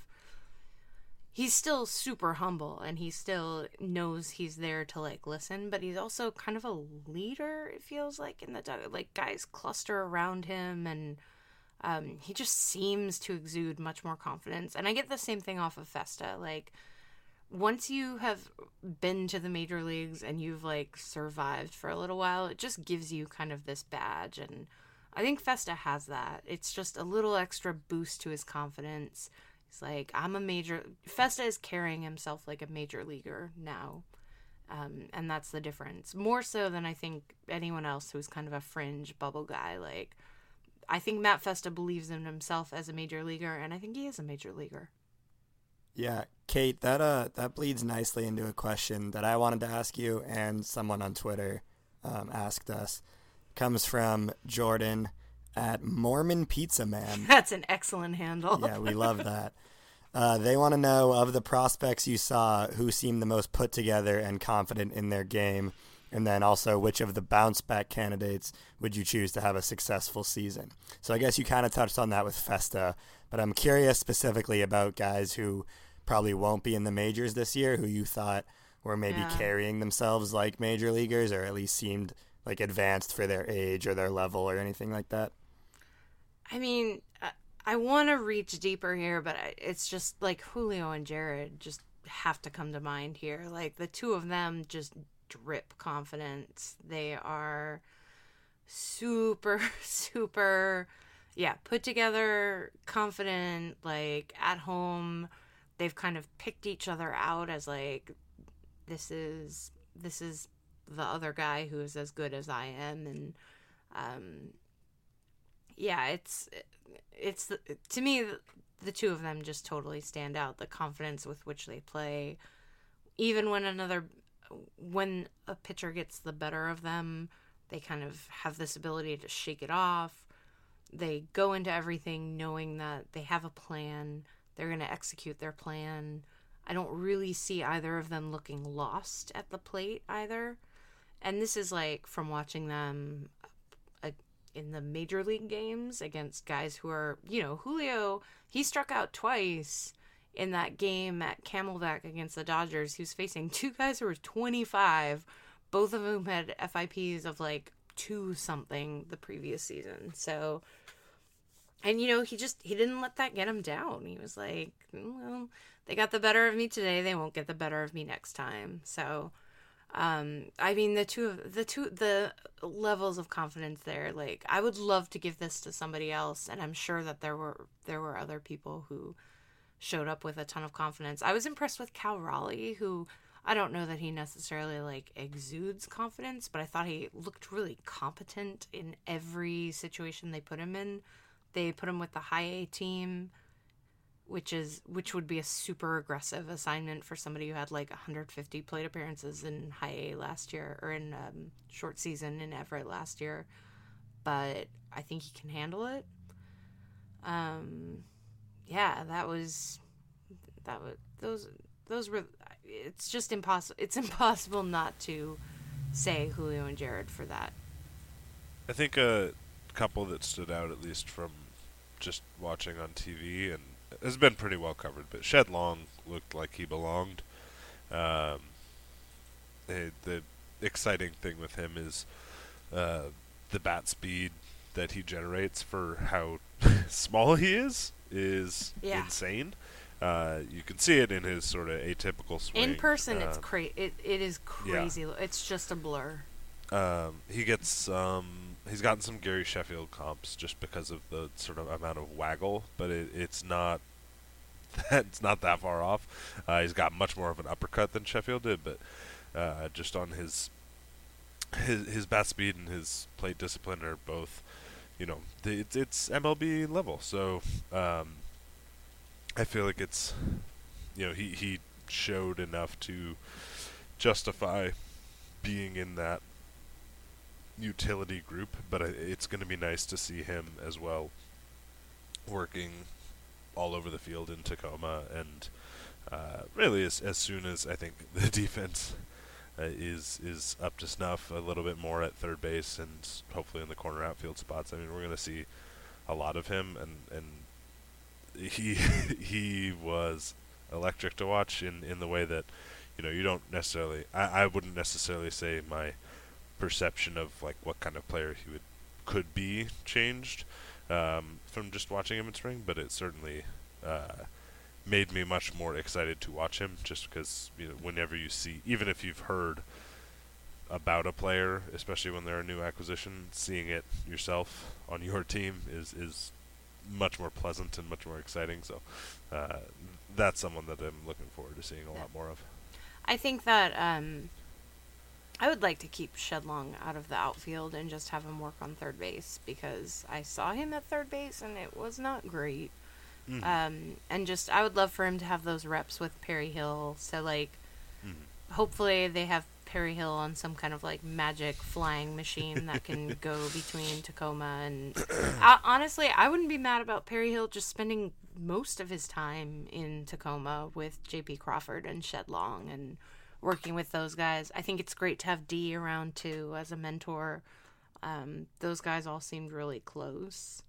he's still super humble and he still knows he's there to like listen, but he's also kind of a leader, it feels like, in the dugout. Like, guys cluster around him, and um, he just seems to exude much more confidence. And I get the same thing off of Festa. Like, once you have been to the major leagues and you've like survived for a little while, it just gives you kind of this badge. And I think Festa has that. It's just a little extra boost to his confidence. It's like, I'm a major... Festa is carrying himself like a major leaguer now. Um, and that's the difference. More so than I think anyone else who's kind of a fringe bubble guy. Like, I think Matt Festa believes in himself as a major leaguer, and I think he is a major leaguer. Yeah, Kate, that uh that bleeds nicely into a question that I wanted to ask you, and someone on Twitter um, asked us. Comes from Jordan at Mormon Pizza Man. That's an excellent handle. Yeah, we love that. Uh, they want to know, of the prospects you saw, who seemed the most put together and confident in their game, and then also which of the bounce back candidates would you choose to have a successful season. So I guess you kind of touched on that with Festa, but I'm curious specifically about guys who probably won't be in the majors this year, who you thought were maybe Yeah. carrying themselves like major leaguers, or at least seemed like advanced for their age or their level or anything like that. I mean, I, I want to reach deeper here, but I, it's just like Julio and Jared just have to come to mind here. Like, the two of them just drip confidence. They are super, super, yeah, put together, confident, like at home. They've kind of picked each other out as like, this is, this is the other guy who is as good as I am. And, um, yeah, it's, it's the, to me, the, the two of them just totally stand out. The confidence with which they play, even when another, when a pitcher gets the better of them, they kind of have this ability to shake it off. They go into everything knowing that they have a plan. They're going to execute their plan. I don't really see either of them looking lost at the plate either. And this is like from watching them uh, in the major league games against guys who are, you know, Julio, he struck out twice in that game at Camelback against the Dodgers. He was facing two guys who were twenty-five, both of whom had F I Ps of like two something the previous season. So, and you know, he just, he didn't let that get him down. He was like, well, they got the better of me today, they won't get the better of me next time. So, um, I mean, the two of the two, the levels of confidence there, like, I would love to give this to somebody else. And I'm sure that there were, there were other people who showed up with a ton of confidence. I was impressed with Cal Raleigh, who, I don't know that he necessarily like exudes confidence, but I thought he looked really competent in every situation they put him in. They put him with the high A team, which is which would be a super aggressive assignment for somebody who had like one hundred fifty plate appearances in high A last year, or in um, short season in Everett last year. But I think he can handle it. Um, yeah, that was that was those those were. It's just impossible. It's impossible not to say Julio and Jared for that. I think a couple that stood out, at least from just watching on T V, and has been pretty well covered, but Shed Long looked like he belonged. Um, the, the exciting thing with him is uh, the bat speed that he generates for how small he is is Yeah. insane. Uh, you can see it in his sort of atypical swing. In person, it's Uh, cra- it, it is crazy. It's just a blur. Um, he gets um, he's gotten some Gary Sheffield comps just because of the sort of amount of waggle, but it, it's not that it's not that far off. Uh, he's got much more of an uppercut than Sheffield did, but uh, just on his his his bat speed and his plate discipline are both, you know, th- it's it's M L B level. So um, I feel like it's, you know, he he showed enough to justify being in that utility group, but it's going to be nice to see him as well working all over the field in Tacoma, and uh, really as as soon as I think the defense uh, is is up to snuff a little bit more at third base and hopefully in the corner outfield spots, I mean we're going to see a lot of him, and and he he was electric to watch in in the way that, you know, you don't necessarily I, I wouldn't necessarily say my perception of like what kind of player he would could be changed um, from just watching him in spring, but it certainly uh, made me much more excited to watch him, just because, you know, whenever you see, even if you've heard about a player, especially when they're a new acquisition, seeing it yourself on your team is is much more pleasant and much more exciting. So uh, that's someone that I'm looking forward to seeing a lot more of. I think that um, I would like to keep Shedlong out of the outfield and just have him work on third base, because I saw him at third base and it was not great. Mm-hmm. Um, and just, I would love for him to have those reps with Perry Hill. So, like, mm-hmm. hopefully they have Perry Hill on some kind of, like, magic flying machine that can go between Tacoma and... I, honestly, I wouldn't be mad about Perry Hill just spending most of his time in Tacoma with J P Crawford and Shedlong and working with those guys. I think it's great to have D around too as a mentor. Um, those guys all seemed really close.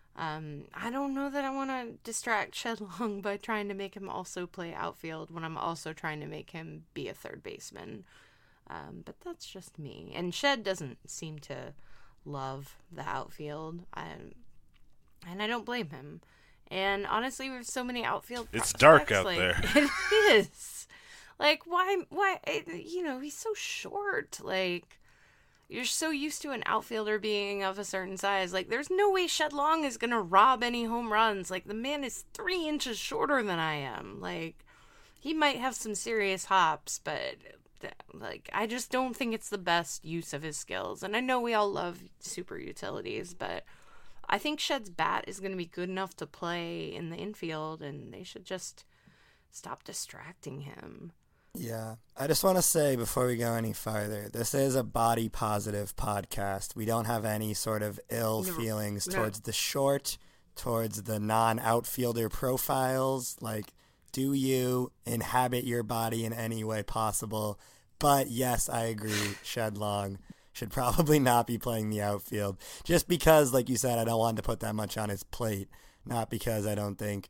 Um, I don't know that I want to distract Shedlong by trying to make him also play outfield when I'm also trying to make him be a third baseman. Um, but that's just me. And Shed doesn't seem to love the outfield. I, and I don't blame him. And honestly, we have so many outfield It's prospects, dark out like, there. It is. Like, why, why, you know, he's so short. Like, you're so used to an outfielder being of a certain size. Like, there's no way Shedlong is going to rob any home runs. Like, the man is three inches shorter than I am. Like, he might have some serious hops, but, like, I just don't think it's the best use of his skills. And I know we all love super utilities, but I think Shed's bat is going to be good enough to play in the infield, and they should just stop distracting him. Yeah, I just want to say before we go any farther, this is a body positive podcast. We don't have any sort of ill no, feelings no. towards the short, towards the non-outfielder profiles. Like, do you inhabit your body in any way possible? But yes, I agree, Shedlong should probably not be playing the outfield. Just because, like you said, I don't want to put that much on his plate. Not because I don't think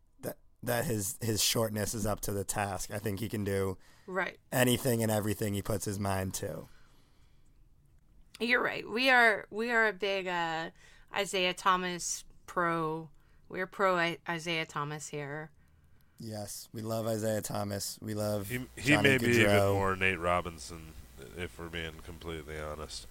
that his his shortness is up to the task. I think he can do right anything and everything he puts his mind to. You're right. We are we are a big uh, Isaiah Thomas pro. We're pro I- Isaiah Thomas here. Yes, we love Isaiah Thomas. We love he. He Johnny may Gaudreau. be even more Nate Robinson, if we're being completely honest.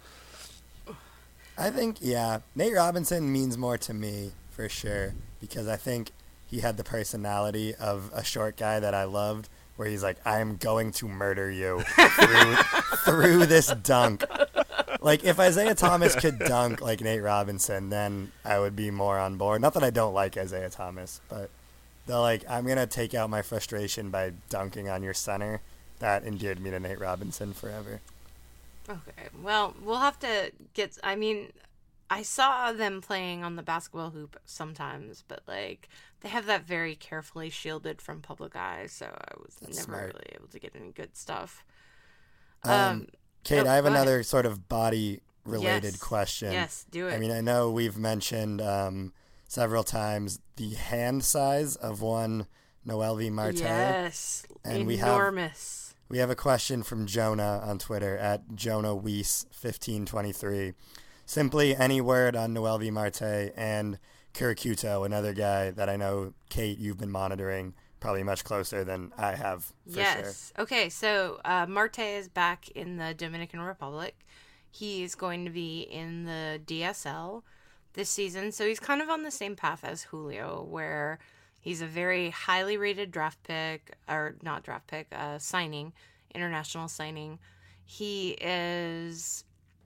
I think yeah, Nate Robinson means more to me for sure, because I think he had the personality of a short guy that I loved, where he's like, I am going to murder you through, through this dunk. Like, if Isaiah Thomas could dunk like Nate Robinson, then I would be more on board. Not that I don't like Isaiah Thomas, but the, like, I'm going to take out my frustration by dunking on your center. That endeared me to Nate Robinson forever. Okay, well, we'll have to get, I mean, I saw them playing on the basketball hoop sometimes, but, like, they have that very carefully shielded from public eye, so I was That's never smart. really able to get any good stuff. Um, Um, Kate, oh, I have go another ahead. sort of body-related Yes. question. Yes, do it. I mean, I know we've mentioned um, several times the hand size of one Noelvi Marte. Yes, And we have- enormous. We have a question from Jonah on Twitter at Jonah Weiss fifteen twenty-three. Simply any word on Noelvi Marte and Kirikuto, another guy that I know, Kate, you've been monitoring probably much closer than I have, for Yes. sure. Okay, so uh, Marte is back in the Dominican Republic. He's going to be in the D S L this season, so he's kind of on the same path as Julio, where he's a very highly rated draft pick, or not draft pick, uh, signing, international signing. He is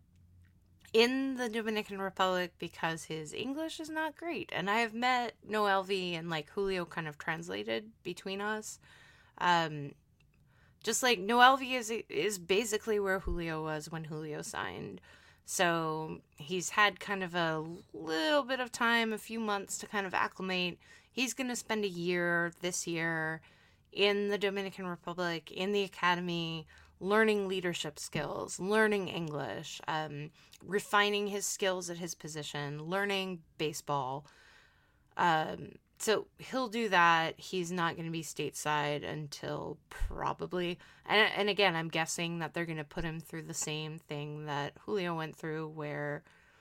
in the Dominican Republic because his English is not great, and I have met Noelvi and like Julio kind of translated between us. Um, just like Noelvi is is basically where Julio was when Julio signed. So he's had kind of a little bit of time, a few months to kind of acclimate. He's going to spend a year this year in the Dominican Republic, in the academy, learning leadership skills, learning English, um, refining his skills at his position, learning baseball. Um, so he'll do that. He's not going to be stateside until probably, and, and again, I'm guessing that they're going to put him through the same thing that Julio went through, where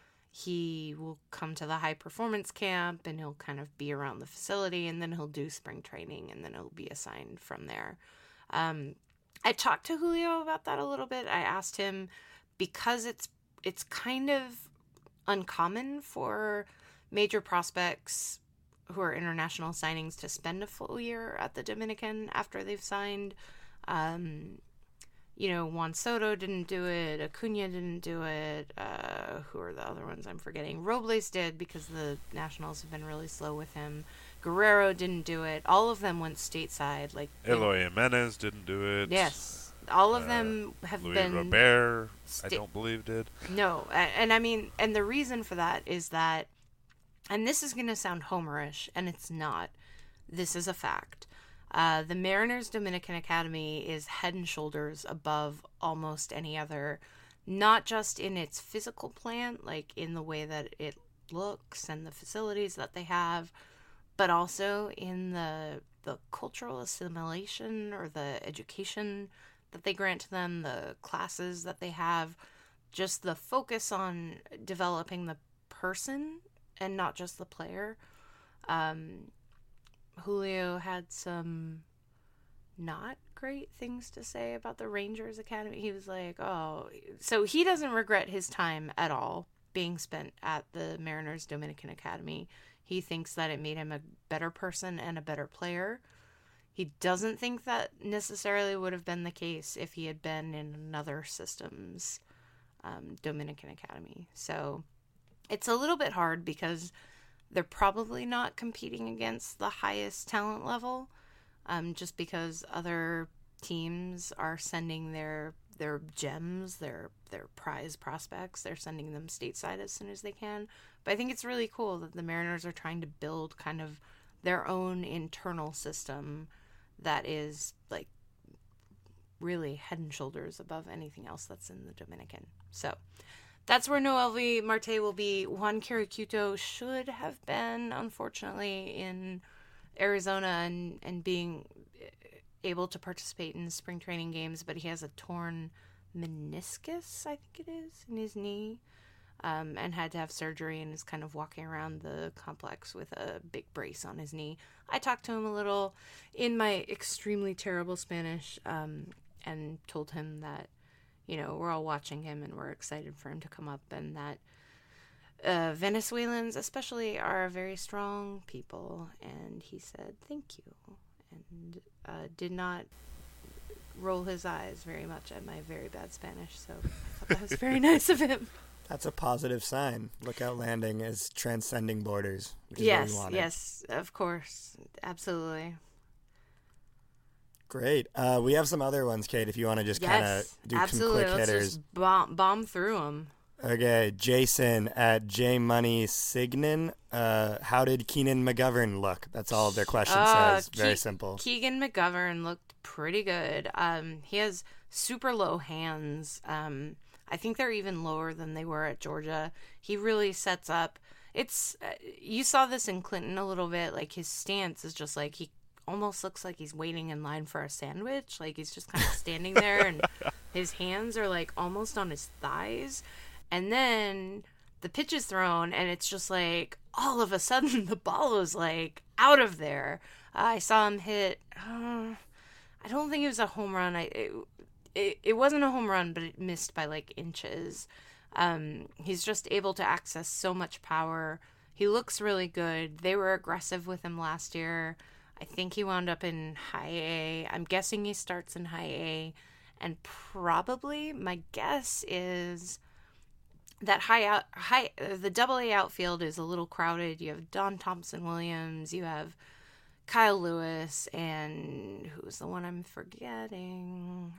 he will come to the high performance camp and he'll kind of be around the facility, and then he'll do spring training, and then he'll be assigned from there. Um, I talked to Julio about that a little bit. I asked him, because it's it's kind of uncommon for major prospects who are international signings to spend a full year at the Dominican after they've signed. Um, you know, Juan Soto didn't do it. Acuna didn't do it. Uh, who are the other ones I'm forgetting? Robles did, because the Nationals have been really slow with him. Guerrero didn't do it. All of them went stateside. Like Eloy Jimenez didn't do it. Yes. All of Uh, them have Luis been... Robert, sta- I don't believe did. No. And, and I mean, and the reason for that is that, and this is going to sound homerish, and it's not. This is a fact. Uh, the Mariners Dominican Academy is head and shoulders above almost any other, not just in its physical plant, like in the way that it looks and the facilities that they have, but also in the the cultural assimilation or the education that they grant to them, the classes that they have, just the focus on developing the person and not just the player. Um, Julio had some not great things to say about the Rangers Academy. He was like, oh, so he doesn't regret his time at all being spent at the Mariners Dominican Academy. He thinks that it made him a better person and a better player. He doesn't think that necessarily would have been the case if he had been in another system's um, Dominican Academy. So it's a little bit hard because they're probably not competing against the highest talent level, um, just because other teams are sending their their gems, their their prize prospects. They're sending them stateside as soon as they can. But I think it's really cool that the Mariners are trying to build kind of their own internal system that is like really head and shoulders above anything else that's in the Dominican. So that's where Noelvi Marte will be. Juan Kiricuto should have been, unfortunately, in Arizona and, and being able to participate in spring training games, but he has a torn meniscus, I think it is, in his knee, um, and had to have surgery and is kind of walking around the complex with a big brace on his knee. I talked to him a little in my extremely terrible Spanish, um, and told him that, you know, we're all watching him and we're excited for him to come up, and that uh, Venezuelans especially are very strong people. And he said, thank you, and uh, did not roll his eyes very much at my very bad Spanish. So I thought that was very nice of him. That's a positive sign. Lookout Landing is transcending borders, which is Yes, what we wanted. yes, of course. Absolutely. Great. Uh, we have some other ones, Kate, if you want to just kind of Yes, do absolutely. some quick Let's hitters. just bomb, bomb through them. Okay, Jason at J Money Signan. Uh, how did Keenan McGovern look? That's all their question Uh, says. Very Ke- simple. Keegan McGovern looked pretty good. Um, he has super low hands. Um, I think they're even lower than they were at Georgia. He really sets up. It's uh, you saw this in Clinton a little bit. Like his stance is just like he almost looks like he's waiting in line for a sandwich. Like he's just kind of standing there, and his hands are like almost on his thighs. And then the pitch is thrown, and it's just like all of a sudden the ball is like out of there. Uh, I saw him hit. Uh, I don't think it was a home run. I it, it it wasn't a home run, but it missed by like inches. Um, he's just able to access so much power. He looks really good. They were aggressive with him last year. I think he wound up in high A. I'm guessing he starts in high A. And probably, my guess is that high out, high the double A outfield is a little crowded. You have Don Thompson Williams, you have Kyle Lewis, and who's the one I'm forgetting?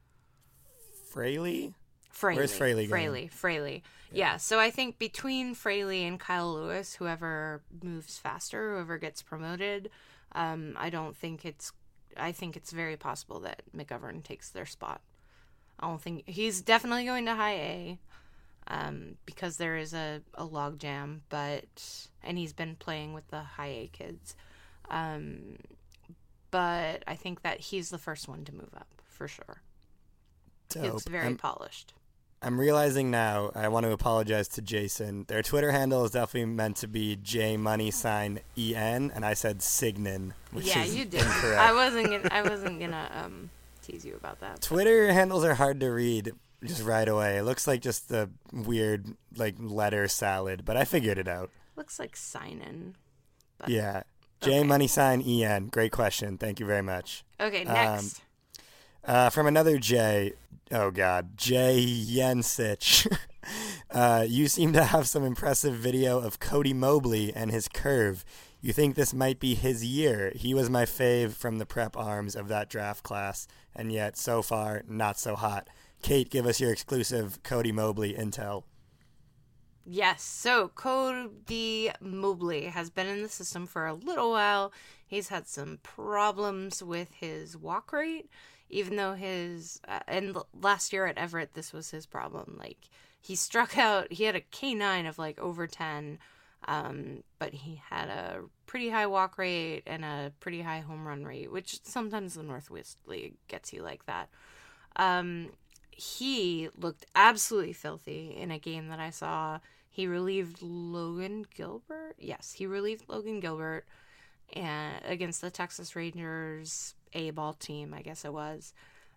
Fraley? Fraley. Where's Fraley going? Fraley. Fraley. Yeah. yeah, so I think between Fraley and Kyle Lewis, whoever moves faster, whoever gets promoted, um, I don't think it's, I think it's very possible that McGovern takes their spot. I don't think, he's definitely going to high A, um, because there is a, a log jam, but, and he's been playing with the high A kids. Um, but I think that he's the first one to move up, for sure. Dope. He looks very I'm, polished. I'm realizing now, I want to apologize to Jason. Their Twitter handle is definitely meant to be J Money sign E N, and I said Signin, which yeah, is you did. incorrect. I wasn't gonna, I wasn't gonna um, tease you about that. Twitter handles are hard to read just right away. It looks like just the weird like letter salad, but I figured it out. Looks like sign-in. Yeah. J okay. Money sign E N. Great question. Thank you very much. Okay, next. Um, uh, from another J, oh God, Jay Yensich. uh, you seem to have some impressive video of Cody Mobley and his curve. You think this might be his year? He was my fave from the prep arms of that draft class, and yet so far not so hot. Kate, give us your exclusive Cody Mobley intel. Yes, so Cody Mobley has been in the system for a little while. He's had some problems with his walk rate, even though his, uh, and last year at Everett, this was his problem. Like, he struck out, he had a K nine of like over ten, um, but he had a pretty high walk rate and a pretty high home run rate, which sometimes the Northwest League gets you like that. Um, he looked absolutely filthy in a game that I saw. He relieved Logan Gilbert. Yes, he relieved Logan Gilbert and against the Texas Rangers A-ball team, I guess it was.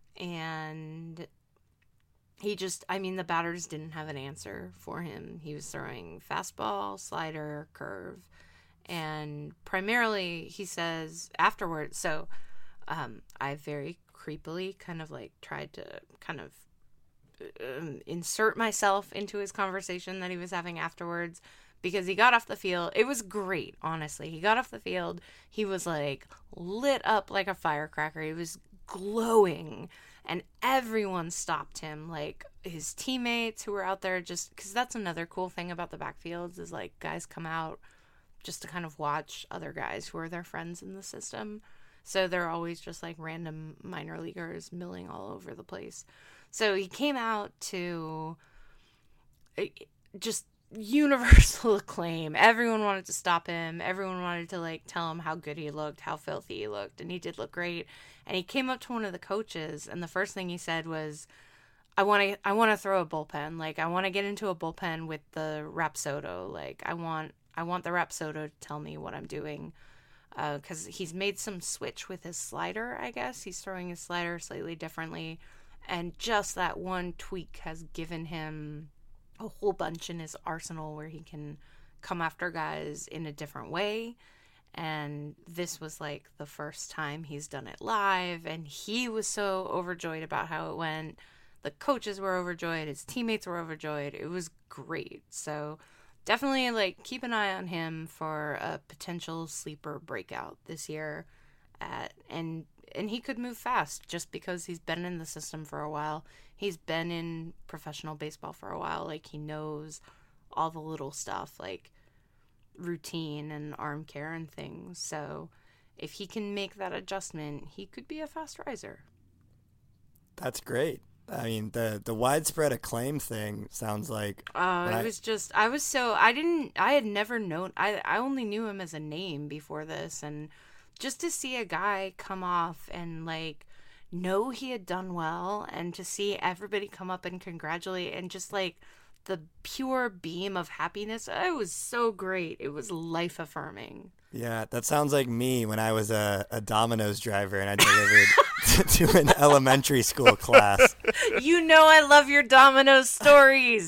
And he just, I mean, the batters didn't have an answer for him. He was throwing fastball, slider, curve. And primarily, he says afterwards, so um, I very creepily kind of like tried to kind of Um, insert myself into his conversation that he was having afterwards, because he got off the field. It was great, honestly. He got off the field. He was like lit up like a firecracker. He was glowing, and everyone stopped him. Like his teammates who were out there, just because that's another cool thing about the backfields is like guys come out just to kind of watch other guys who are their friends in the system. So they're always just like random minor leaguers milling all over the place. So he came out to just universal acclaim. Everyone wanted to stop him. Everyone wanted to like tell him how good he looked, how filthy he looked, and he did look great. And he came up to one of the coaches, and the first thing he said was, "I want to, I want to throw a bullpen. Like I want to get into a bullpen with the Rapsodo. Like I want, I want the Rapsodo to tell me what I'm doing." Because uh, he's made some switch with his slider, I guess. He's throwing his slider slightly differently. And just that one tweak has given him a whole bunch in his arsenal where he can come after guys in a different way. And this was like the first time he's done it live. And he was so overjoyed about how it went. The coaches were overjoyed. His teammates were overjoyed. It was great. So definitely like keep an eye on him for a potential sleeper breakout this year. At, and and he could move fast just because he's been in the system for a while. He's been in professional baseball for a while. Like he knows all the little stuff like routine and arm care and things. So if he can make that adjustment, he could be a fast riser. That's great. I mean, the the widespread acclaim thing sounds like... Oh, it I, was just, I was so, I didn't, I had never known, I, I only knew him as a name before this, and just to see a guy come off and, like, know he had done well, and to see everybody come up and congratulate, and just, like, the pure beam of happiness, it was so great. It was life-affirming. Yeah, that sounds like me when I was a, a Domino's driver and I delivered to, to an elementary school class. You know I love your Domino's stories.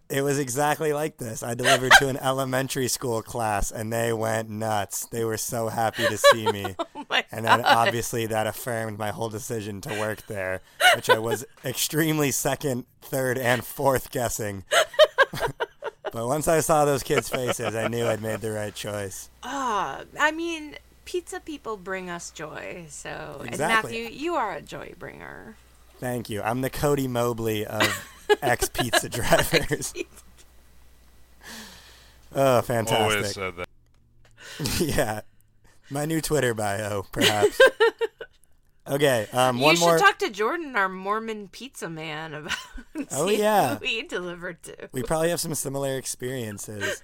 It was exactly like this. I delivered to an elementary school class, and they went nuts. They were so happy to see me. Oh my And God. then obviously that affirmed my whole decision to work there, which I was extremely second, third, and fourth guessing. But once I saw those kids' faces, I knew I'd made the right choice. Ah, I mean, pizza people bring us joy. So, and Exactly. Matthew, you are a joy bringer. Thank you. I'm the Cody Mobley of ex-pizza drivers. Oh, fantastic. Always said that. Yeah. My new Twitter bio, perhaps. Okay, um, You one should more. talk to Jordan, our Mormon pizza man, about and Oh, see yeah. who he delivered to. We probably have some similar experiences.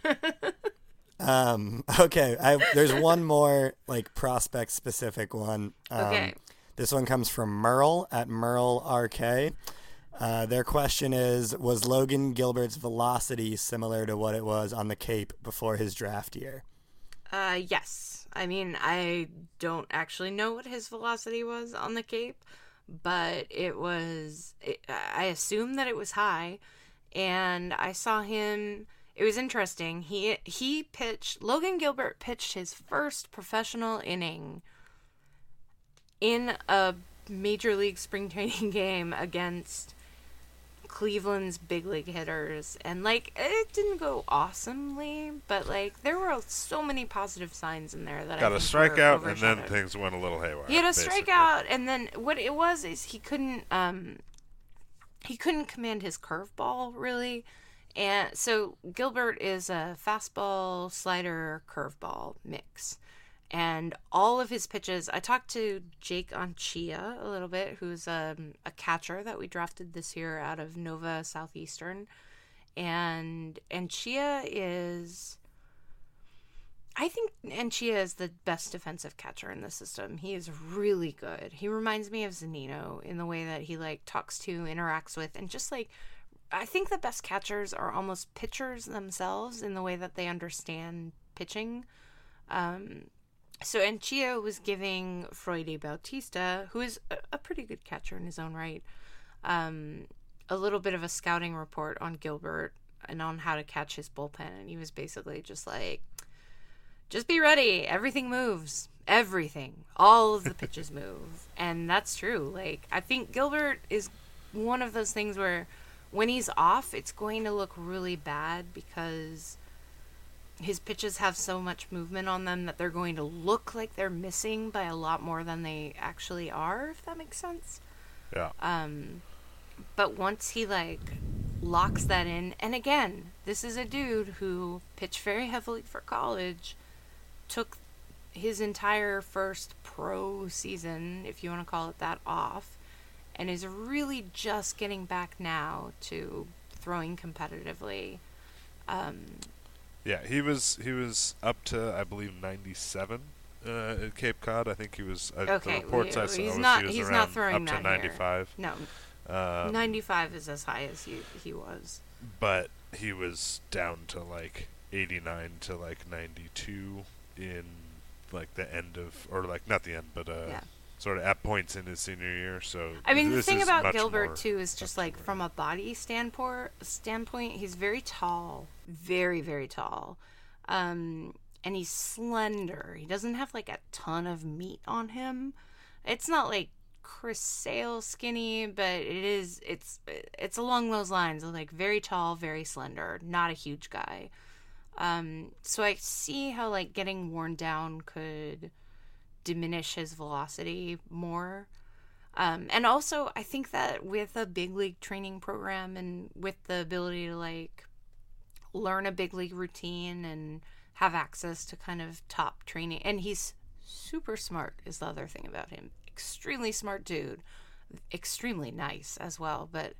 um, okay, I, there's one more like prospect-specific one. Um, Okay. This one comes from Merle at Merle R K. Uh, their question is, was Logan Gilbert's velocity similar to what it was on the Cape before his draft year? Uh, yes. I mean, I don't actually know what his velocity was on the Cape, but it was, it, I assume that it was high, and I saw him, it was interesting. He, he pitched, Logan Gilbert pitched his first professional inning in a Major League spring training game against Cleveland's big league hitters, and like it didn't go awesomely, but like there were so many positive signs in there that Got I a think were strikeout, and then overshadowed. things went a little haywire. He had a basically. strikeout, and then what it was is he couldn't um he couldn't command his curveball really, and so Gilbert is a fastball, slider, curveball mix. And all of his pitches, I talked to Jake Anchia a little bit, who's um, a catcher that we drafted this year out of Nova Southeastern. And Anchia is, I think Anchia is the best defensive catcher in the system. He is really good. He reminds me of Zanino in the way that he like talks to, interacts with, and just like, I think the best catchers are almost pitchers themselves in the way that they understand pitching. Um, So Anchia was giving Freudy Bautista, who is a, a pretty good catcher in his own right, um, a little bit of a scouting report on Gilbert and on how to catch his bullpen. And he was basically just like, just be ready. Everything moves. Everything. All of the pitches move. And that's true. Like, I think Gilbert is one of those things where when he's off, it's going to look really bad because his pitches have so much movement on them that they're going to look like they're missing by a lot more than they actually are, if that makes sense. Yeah. Um, but once he, like, locks that in, and again, this is a dude who pitched very heavily for college, took his entire first pro season, if you want to call it that, off, and is really just getting back now to throwing competitively. Um... Yeah, he was he was up to I believe ninety-seven uh, at Cape Cod. I think he was. Uh, Okay, the reports we- I saw he's was not- he was he's around not throwing up to that here. ninety-five. No, Um, ninety-five is as high as he, he was. but he was down to like eighty-nine to like ninety-two in like the end of, or like not the end, but uh, Yeah. sort of at points in his senior year. So I mean, the this thing is about much Gilbert, more too, is just like up to from a body standpoint, standpoint, he's very tall. Very, very tall. Um, and he's slender. He doesn't have like a ton of meat on him. It's not like Chris Sale skinny, but it is, it's, it's along those lines of like very tall, very slender, not a huge guy. Um, so I see how like getting worn down could diminish his velocity more. Um, and also I think that with a big league training program and with the ability to like learn a big league routine and have access to kind of top training, and he's super smart is the other thing about him. Extremely smart dude, extremely nice as well, but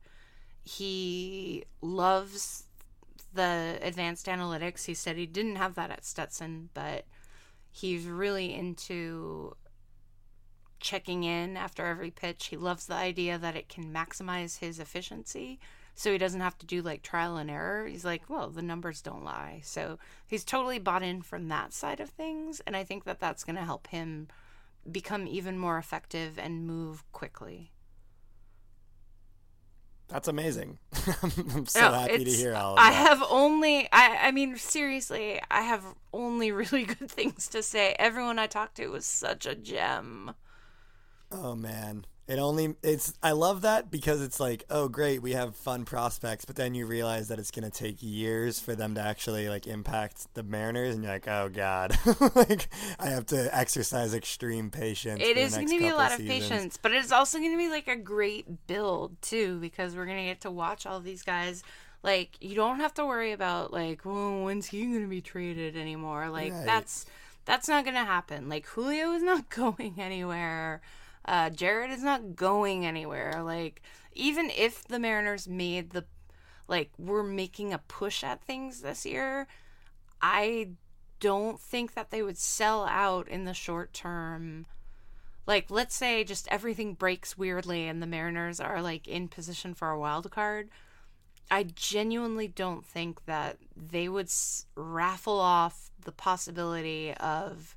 he loves the advanced analytics. He said he didn't have that at Stetson, but he's really into checking in after every pitch. He loves the idea that it can maximize his efficiency, so he doesn't have to do like trial and error. He's like, well, the numbers don't lie. So he's totally bought in from that side of things, and I think that that's going to help him become even more effective and move quickly. That's amazing. I'm so No, happy to it's- hear all of I that. have only, I, I mean, seriously, I have only really good things to say. Everyone I talked to was such a gem. Oh man. It only it's I love that because it's like, oh great, we have fun prospects, but then you realize that it's gonna take years for them to actually like impact the Mariners, and you're like, oh god, like I have to exercise extreme patience. It for the is next going to be a couple lot of seasons. patience, but it's also going to be like a great build too, because we're going to get to watch all these guys. Like, you don't have to worry about like, well, when's he going to be traded anymore? Like, Right. that's that's not going to happen. Like, Julio is not going anywhere. Uh, Jared is not going anywhere. Like, even if the Mariners made the, like, we're making a push at things this year, I don't think that they would sell out in the short term. Like, let's say just everything breaks weirdly and the Mariners are, like, in position for a wild card. I genuinely don't think that they would s- raffle off the possibility of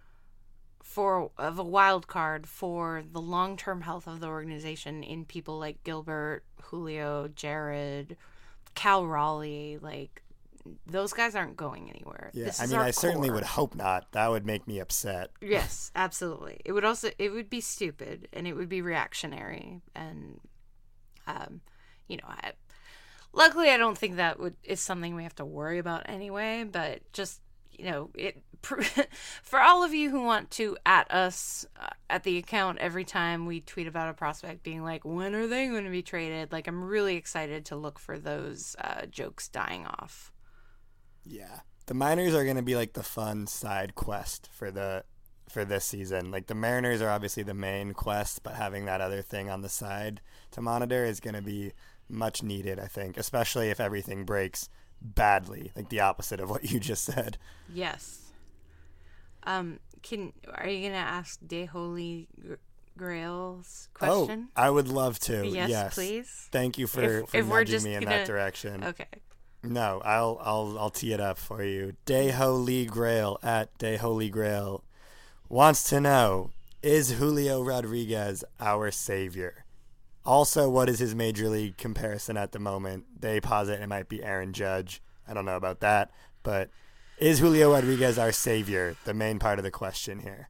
for of a wild card for the long-term health of the organization in people like Gilbert, Julio, Jared, Cal Raleigh. Like, those guys aren't going anywhere. Yeah, This I is mean, our I certainly core. would hope not. That would make me upset. Yes, absolutely. It would also it would be stupid and it would be reactionary, and um, you know, I, luckily I don't think that would is something we have to worry about anyway. But just, you know, it for all of you who want to at us uh, at the account every time we tweet about a prospect, being like, when are they going to be traded? Like, I'm really excited to look for those uh, jokes dying off. Yeah, the minors are going to be like the fun side quest for the for this season. Like, the Mariners are obviously the main quest, but having that other thing on the side to monitor is going to be much needed, I think, especially if everything breaks badly, like the opposite of what you just said. Yes. Um, can are you gonna ask De Holy Grail's question? Oh, I would love to. Yes, Yes, please. Thank you for, If- for if we're nudging just me in gonna- that direction. Okay. No, I'll I'll I'll tee it up for you. De Holy Grail at De Holy Grail wants to know, is Julio Rodriguez our savior? Also, what is his major league comparison at the moment? They posit it might be Aaron Judge. I don't know about that, but is Julio Rodriguez our savior? The main part of the question here.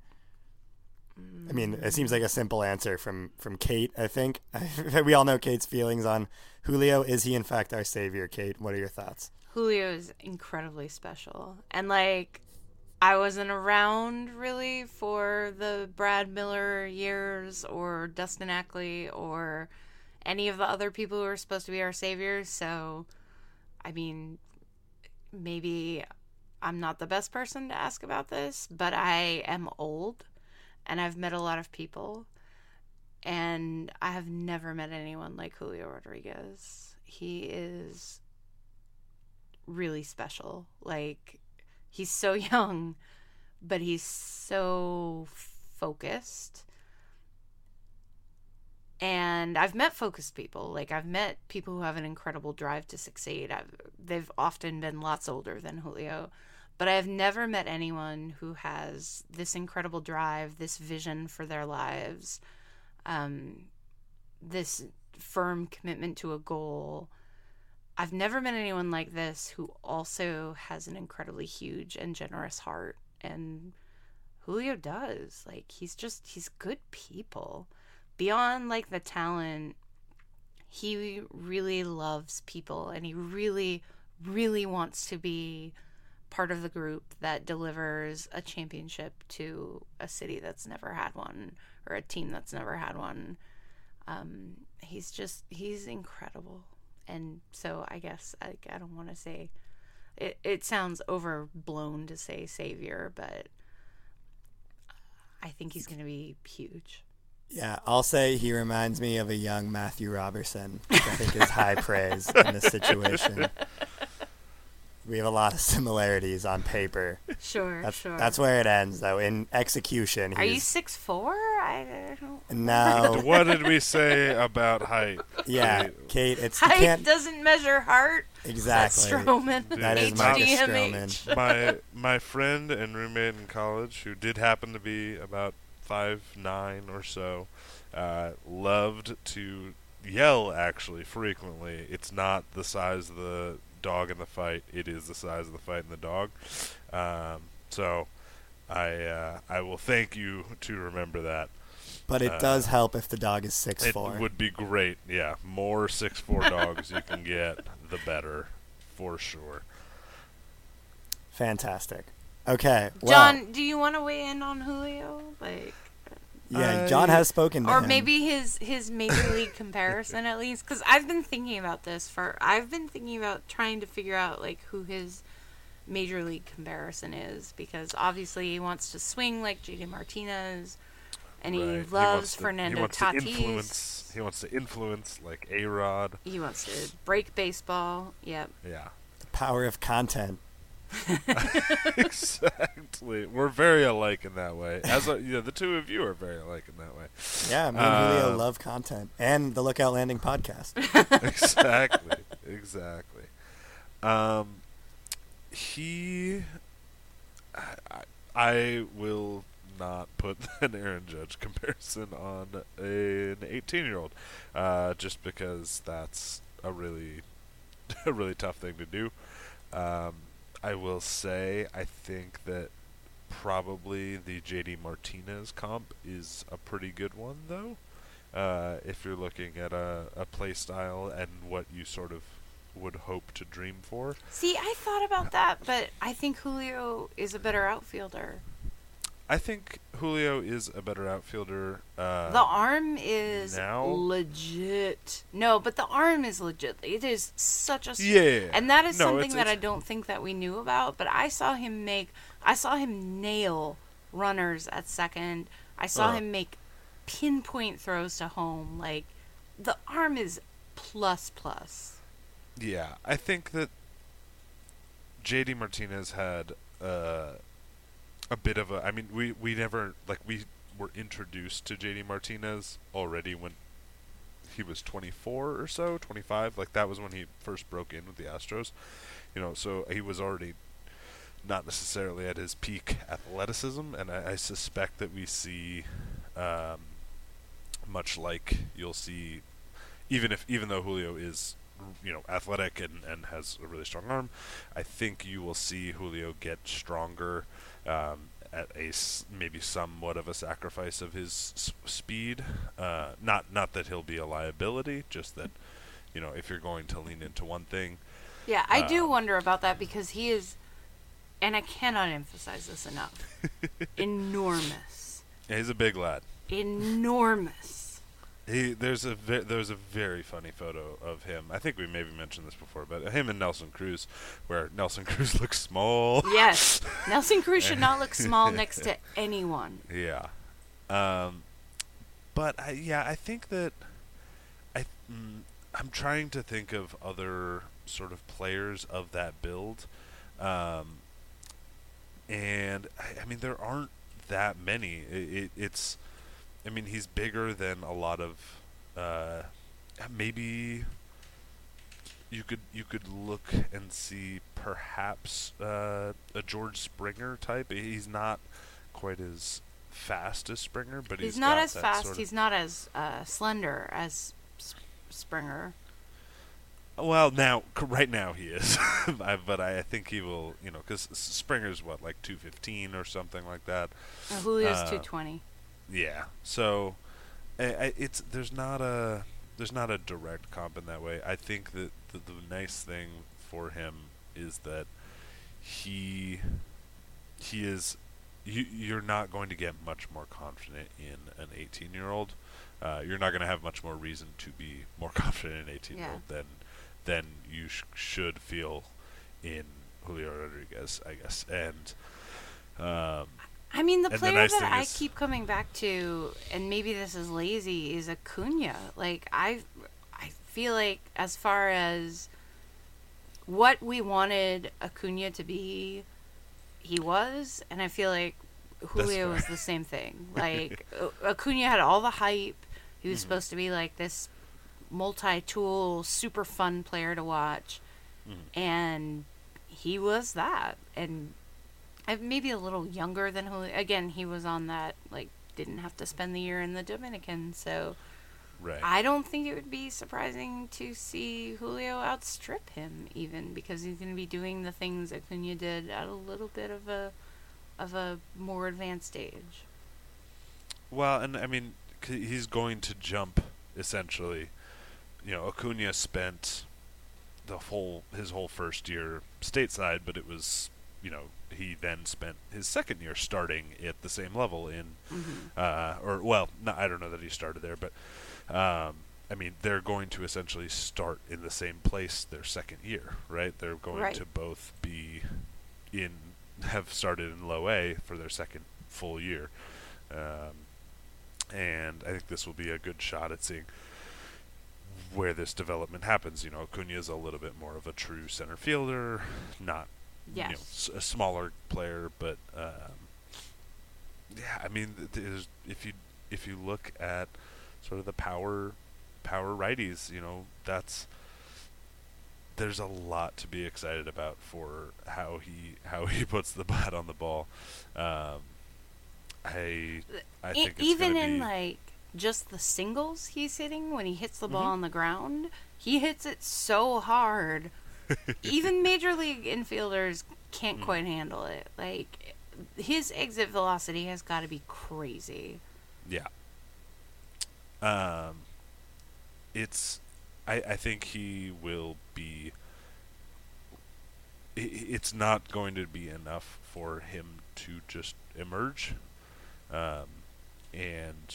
I mean, it seems like a simple answer from, from Kate, I think. We all know Kate's feelings on Julio. Is he, in fact, our savior? Kate, what are your thoughts? Julio is incredibly special. And, like, I wasn't around, really, for the Brad Miller years or Dustin Ackley or any of the other people who are supposed to be our saviors. So, I mean, maybe I'm not the best person to ask about this, but I am old and I've met a lot of people, and I have never met anyone like Julio Rodriguez. He is really special. Like, he's so young, but he's so focused. And I've met focused people. Like, I've met people who have an incredible drive to succeed. I've, they've often been lots older than Julio. But I have never met anyone who has this incredible drive, this vision for their lives, um, this firm commitment to a goal. I've never met anyone like this who also has an incredibly huge and generous heart. And Julio does. Like, he's just, he's good people. Beyond, like, the talent, he really loves people, and he really, really wants to be part of the group that delivers a championship to a city that's never had one, or a team that's never had one. Um, he's just, he's incredible. And so I guess I, I don't want to say, it, it sounds overblown to say savior, but I think he's going to be huge. Yeah, I'll say he reminds me of a young Matthew Robertson, which I think is high praise in this situation. We have a lot of similarities on paper. Sure, That's, sure. that's where it ends, though. In execution, Are you he's six foot four? I don't... no. What did we say about height? Yeah, Kate? Kate, it's you Height can't doesn't measure heart. exactly. That's Stroman. That is H Marcus D M H. Stroman. my my friend and roommate in college, who did happen to be about five nine or so, uh, loved to yell actually frequently, it's not the size of the dog in the fight, it is the size of the fight in the dog. Um, so I uh, I will thank you to remember that. But it Uh, does help if the dog is six It four. would be great, yeah. More six four dogs you can get, the better, for sure. Fantastic. Okay, well, John, do you want to weigh in on Julio? Like, yeah, I- John has spoken to or him. maybe his his major league comparison at least, because I've been thinking about this for I've been thinking about trying to figure out like who his major league comparison is, because obviously he wants to swing like J D Martinez, and he Right. loves wants to- Fernando he wants Tatis. To influence, he wants to influence like A-Rod. He wants to break baseball. Yep. Yeah. The power of content. Exactly. We're very alike in that way. As a, you know, the two of you are very alike in that way. Yeah, me and Julio Uh, love content. And the Lookout Landing podcast. Exactly. Exactly. Um, he, I, I, I will not put an Aaron Judge comparison on a, an eighteen-year-old, uh, just because that's a really, a really tough thing to do. Um, I will say I think that probably the J D Martinez comp is a pretty good one, though. Uh, if you're looking at a, a play style and what you sort of would hope to dream for. See, I thought about that, but I think Julio is a better outfielder. I think Julio is a better outfielder. Uh, The arm is now? legit. No, but the arm is legit. It is such a s- Yeah. and that is No, something it's- that I it's- don't think that we knew about. But I saw him make. I saw him nail runners at second. I saw Uh-huh. him make pinpoint throws to home. Like, the arm is plus plus. Yeah, I think that J D Martinez had uh, a bit of a. I mean, we we never like we were introduced to J D Martinez already when he was twenty-four or so, twenty-five. Like that was when he first broke in with the Astros. You know, so he was already not necessarily at his peak athleticism, and I, I suspect that we see, um, much like you'll see, even if even though Julio is, you know, athletic and, and has a really strong arm, I think you will see Julio get stronger um, at a s- maybe somewhat of a sacrifice of his s- speed. Uh, not not that he'll be a liability, just that, you know, if you're going to lean into one thing. Yeah, I do Uh, wonder about that because he is, and I cannot emphasize this enough, enormous. Yeah, he's a big lad. Enormous. He there's a ve- there's a very funny photo of him. I think we maybe mentioned this before, but him and Nelson Cruz, where Nelson Cruz looks small. Yes. Nelson Cruz should not look small next to anyone. Yeah. Um, but I, yeah, I think that I mm, I'm trying to think of other sort of players of that build, um, and I, I mean there aren't that many. It, it, it's, I mean he's bigger than a lot of, uh, maybe. You could you could look and see perhaps uh, a George Springer type. He's not quite as fast as Springer, but He's he's not got as that fast. sort of- He's not as uh, slender as S- Springer. Well, now c- right now he is, I, but I, I think he will. You know, because Springer's what, like two fifteen or something like that. Uh, Julio's Uh, two twenty. Yeah. So, I, I, it's there's not a there's not a direct comp in that way. I think that the, the nice thing for him is that he he is you you're not going to get much more confident in an eighteen year old. Uh, you're not going to have much more reason to be more confident in an eighteen year old than than you sh- should feel in Julio Rodriguez, I guess. And um, I mean, the and the player nice that thing I is- keep coming back to, and maybe this is lazy, is Acuna. Like, I, I feel like as far as what we wanted Acuna to be, he was, and I feel like Julio fair. was the same thing. Like, A- Acuna had all the hype. He was Mhm. supposed to be like this multi-tool, super fun player to watch, Mhm. and he was that. And I maybe a little younger than Julio. Again, he was on that, like, didn't have to spend the year in the Dominican, so Right. I don't think it would be surprising to see Julio outstrip him, even because he's going to be doing the things Acuna did at a little bit of a of a more advanced stage. Well, and I mean, c- he's going to jump essentially. You know, Acuna spent the whole his whole first year stateside, but it was, you know, he then spent his second year starting at the same level in, Mm-hmm. uh, or well, no, I don't know that he started there, but um, I mean, they're going to essentially start in the same place their second year, right? They're going Right. to both be in have started in low A for their second full year, um, and I think this will be a good shot at seeing where this development happens. You know, Acuna is a little bit more of a true center fielder, not Yes. you know, s- a smaller player, but um, yeah, I mean, th- there's, if you if you look at sort of the power power righties, you know, that's there's a lot to be excited about for how he how he puts the bat on the ball. Um, I I E- think it's even gonna in be, like just the singles he's hitting when he hits the ball Mhm. on the ground, he hits it so hard. Even major league infielders can't Mm. quite handle it. Like his exit velocity has got to be crazy. Yeah. Um, it's, I, I think he will be, i- i- it's not going to be enough for him to just emerge. Um, and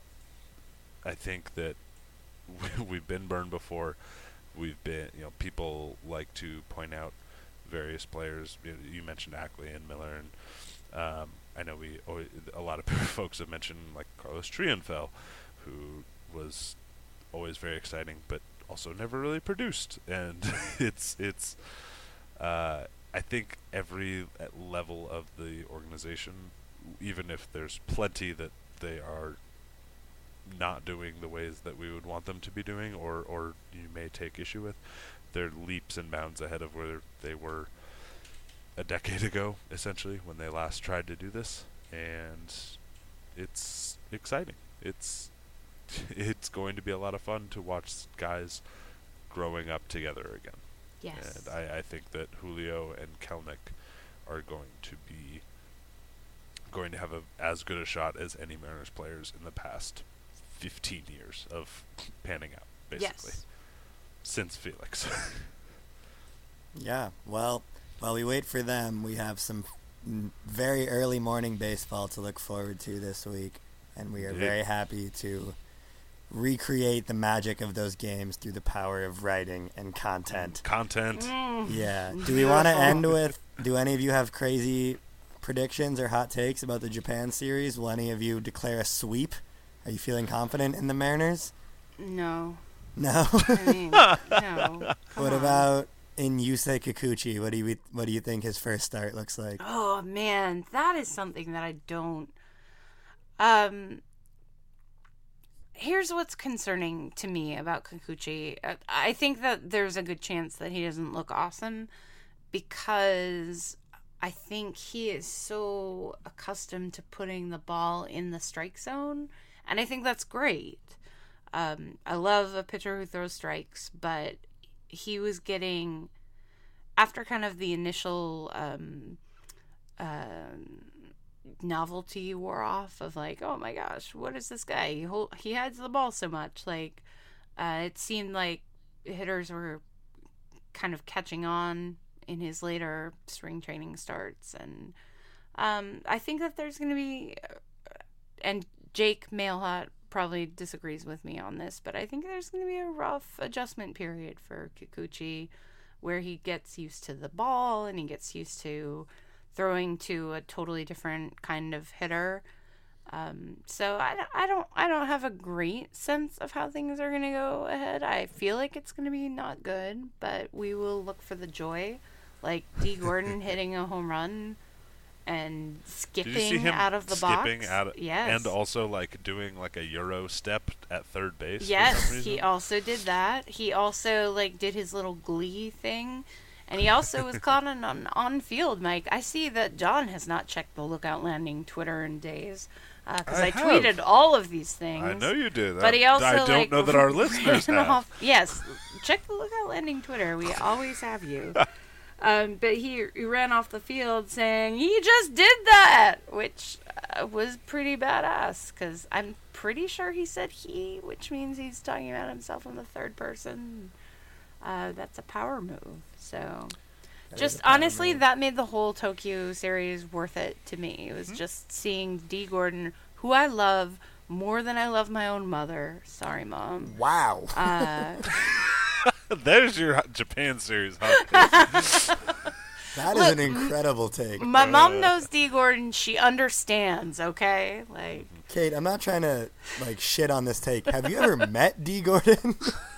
I think that we've been burned before. We've been, you know, people like to point out various players. You, you mentioned Ackley and Miller, and um, I know we always, a lot of folks have mentioned like Carlos Triunfel, who was always very exciting, but also never really produced. And it's it's. Uh, I think every at level of the organization, even if there's plenty that they are not doing the ways that we would want them to be doing, or, or you may take issue with, they're leaps and bounds ahead of where they were a decade ago, essentially, when they last tried to do this. And it's exciting. It's it's going to be a lot of fun to watch guys growing up together again. Yes. And I, I think that Julio and Kelnick are going to be going to have a, as good a shot as any Mariners players in the past fifteen years of panning out, basically, Yes. since Felix. Yeah, well, while we wait for them, we have some mm, very early morning baseball to look forward to this week, and we are Indeed. very happy to recreate the magic of those games through the power of writing and content. Content. Mm. Yeah. Do we want to end with, do any of you have crazy predictions or hot takes about the Japan series? Will any of you declare a sweep? Are you feeling confident in the Mariners? No. No? I mean, no. Come What on. about in Yusei Kikuchi? What do you what do you think his first start looks like? Oh man, that is something that I don't. Um. Here's what's concerning to me about Kikuchi. Uh, I think that there's a good chance that he doesn't look awesome because I think he is so accustomed to putting the ball in the strike zone, and I think that's great. Um, I love a pitcher who throws strikes, but he was getting, after kind of the initial um, um, novelty wore off of like, oh my gosh, what is this guy? He hold, he hides the ball so much. Like, uh, it seemed like hitters were kind of catching on in his later spring training starts, and um, I think that there's going to be, and Jake Mailhot probably disagrees with me on this, but I think there's going to be a rough adjustment period for Kikuchi where he gets used to the ball and he gets used to throwing to a totally different kind of hitter. Um, so I, don't- I don't I don't have a great sense of how things are going to go ahead. I feel like it's going to be not good, but we will look for the joy, like D. Gordon hitting a home run and Did you see skipping him out of the skipping box. out of, yes. and also like doing like a Euro step at third base? for some Yes, reason? he also did that. He also like did his little glee thing, and he also was caught on on on field. Mike, I see that John has not checked the Lookout Landing Twitter in days. because I I, have. tweeted all of these things. I know you did. But he also I don't like, know that our listeners ran have. off- Yes, check the Lookout Landing Twitter. We always have you. um, but he, he ran off the field saying he just did that, which uh, was pretty badass. Because I'm pretty sure he said he, which means he's talking about himself in the third person. Uh, that's a power move. So. That is Just a power honestly, move. that made the whole Tokyo series worth it to me. It was Mm-hmm. just seeing Dee Gordon, who I love more than I love my own mother. Sorry, Mom. Wow. Uh, There's your hot- Japan series hot take. That is look, an incredible take. my mom knows Dee Gordon. She understands, okay? Like, Kate, I'm not trying to like shit on this take. Have you ever met Dee Gordon?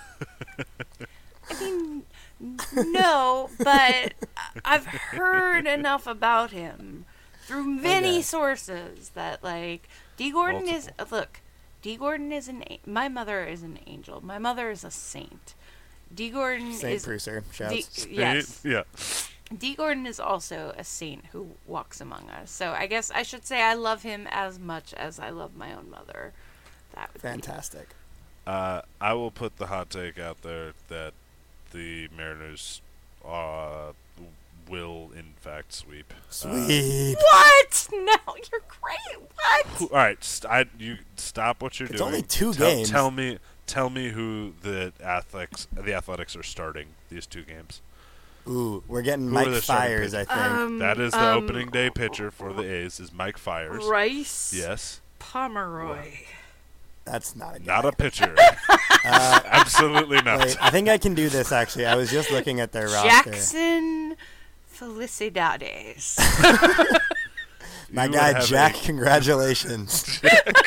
I mean, no, but I've heard enough about him through many Okay. sources that, like, Dee Gordon is, look, Dee Gordon is an, a- my mother is an angel. My mother is a saint. Dee Gordon Saint is, Brucer. Dee, Shouts. yes. Yeah. Dee Gordon is also a saint who walks among us. So I guess I should say I love him as much as I love my own mother. That would Fantastic. Uh, I will put the hot take out there that the Mariners uh, will, in fact, sweep. Uh, Sweet. be. What? No, you're great. What? who- all right, st- I, you stop what you're It's doing. only two tell, games. Tell me, tell me who the athletics, the Athletics are starting these two games. Ooh, we're getting Who are Mike the starting Fires, I think. Um, That is the um, opening day pitcher for the A's. Is Mike Fires? Rice Yes. Pomeroy. That's not a guy. Not a pitcher. Uh, Absolutely not. wait, I think I can do this, actually. I was just looking at their roster. Jackson Felicidades. My You guy, have Jack, a- congratulations.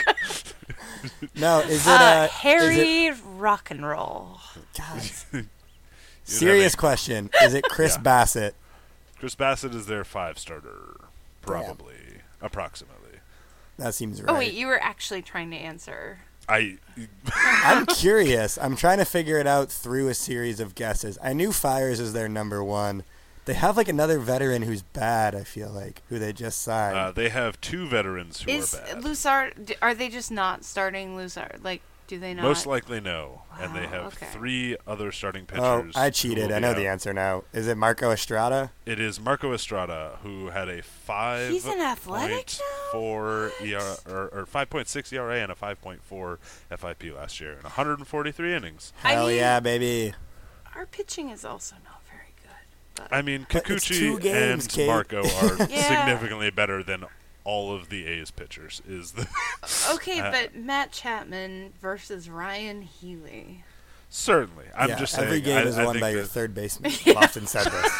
No, is it, uh, uh, is it, Harry Rock and Roll. God, You'd serious have question. Is it Chris Yeah. Bassett? a- Chris Bassett is their five starter, probably, approximately. That seems right. Oh wait, you were actually trying to answer. I I'm curious. I'm trying to figure it out through a series of guesses. I knew Fires is their number one. They have like another veteran who's bad, I feel like, who they just signed. uh, they have two veterans who Is are bad. Lusard? d- Are they just not starting Lusard? Like, do they not? Most likely no, and they Wow, have okay. three other starting oh, pitchers. I who cheated. will I be know out. the answer now. Is it Marco Estrada? It is Marco Estrada, who had a five He's an athletic point now? four E R or, or five point six E R A and a five point four F I P last year in one hundred forty-three innings. I Hell mean- yeah, baby. Our pitching is also not very good. But I mean, But it's two Kikuchi games, and Kate. Marco are Yeah. significantly better than all of the A's pitchers. Is the okay, uh, but Matt Chapman versus Ryan Healy. certainly? I'm yeah, just saying. every game I, is I won think by your that- third baseman. I've often said this.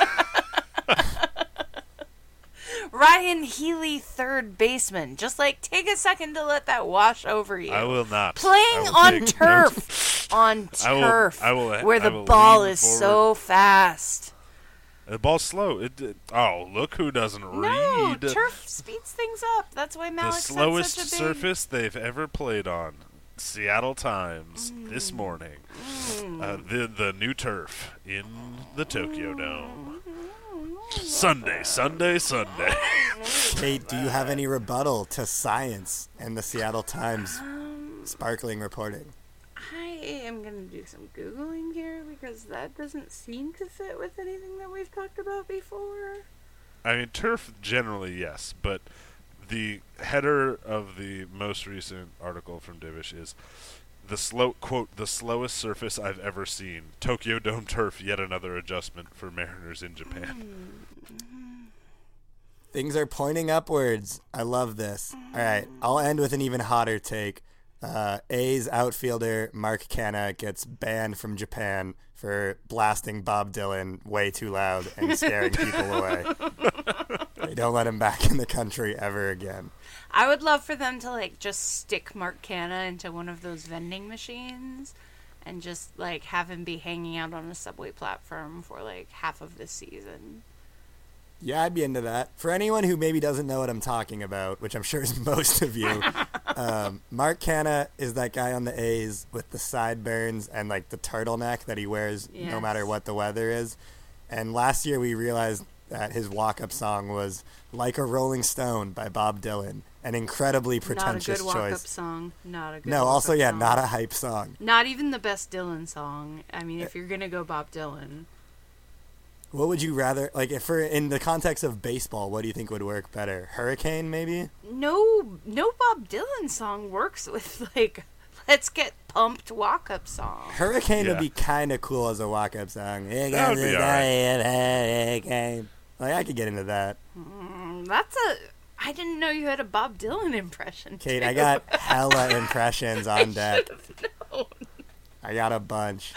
Ryan Healy, third baseman. Just like take a second to let that wash over you. I will not. Playing I will on take turf, on I will- turf, I will- where I the will ball lean is so fast. The ball's slow. It, it- oh, look who doesn't No, read. turf speeds things up. That's why the Malik said slowest such a big... surface they've ever played on. Seattle Times Mm. this morning. Uh, the the new turf in the Tokyo Dome. Sunday, Sunday, Sunday. Kate, do you have any rebuttal to science and the Seattle Times Um, sparkling reporting? I am going to do some Googling here because that doesn't seem to fit with anything that we've talked about before. I mean, turf generally, yes, but the header of the most recent article from Divish is the slow quote the slowest surface I've ever seen. Tokyo Dome turf, yet another adjustment for Mariners in Japan. Things are pointing upwards. I love this. All right, I'll end with an even hotter take. Uh, A's outfielder Mark Canha gets banned from Japan for blasting Bob Dylan way too loud and scaring people away. They don't let him back in the country ever again. I would love for them to like just stick Mark Canha into one of those vending machines and just like have him be hanging out on a subway platform for like half of the season. Yeah, I'd be into that. For anyone who maybe doesn't know what I'm talking about, which I'm sure is most of you, um, Mark Canha is that guy on the A's with the sideburns and like the turtleneck that he wears no Yes. matter what the weather is. And last year we realized that his walk-up song was "Like a Rolling Stone" by Bob Dylan, an incredibly pretentious Not a good walk-up choice. song. Not a good No, also walk-up yeah, song. not a hype song. Not even the best Dylan song. I mean, if you're gonna go Bob Dylan. What would you rather, like, if for in the context of baseball, what do you think would work better? Hurricane, maybe? No, no Bob Dylan song works with, like, let's get pumped walk-up song. Hurricane Yeah. would be kind of cool as a walk-up song. Here That would comes be the alright. day of Hurricane. Like, I could get into that. Mm, that's a... I didn't know you had a Bob Dylan impression, Kate, too. I got hella impressions on deck. Should've known. I got a bunch.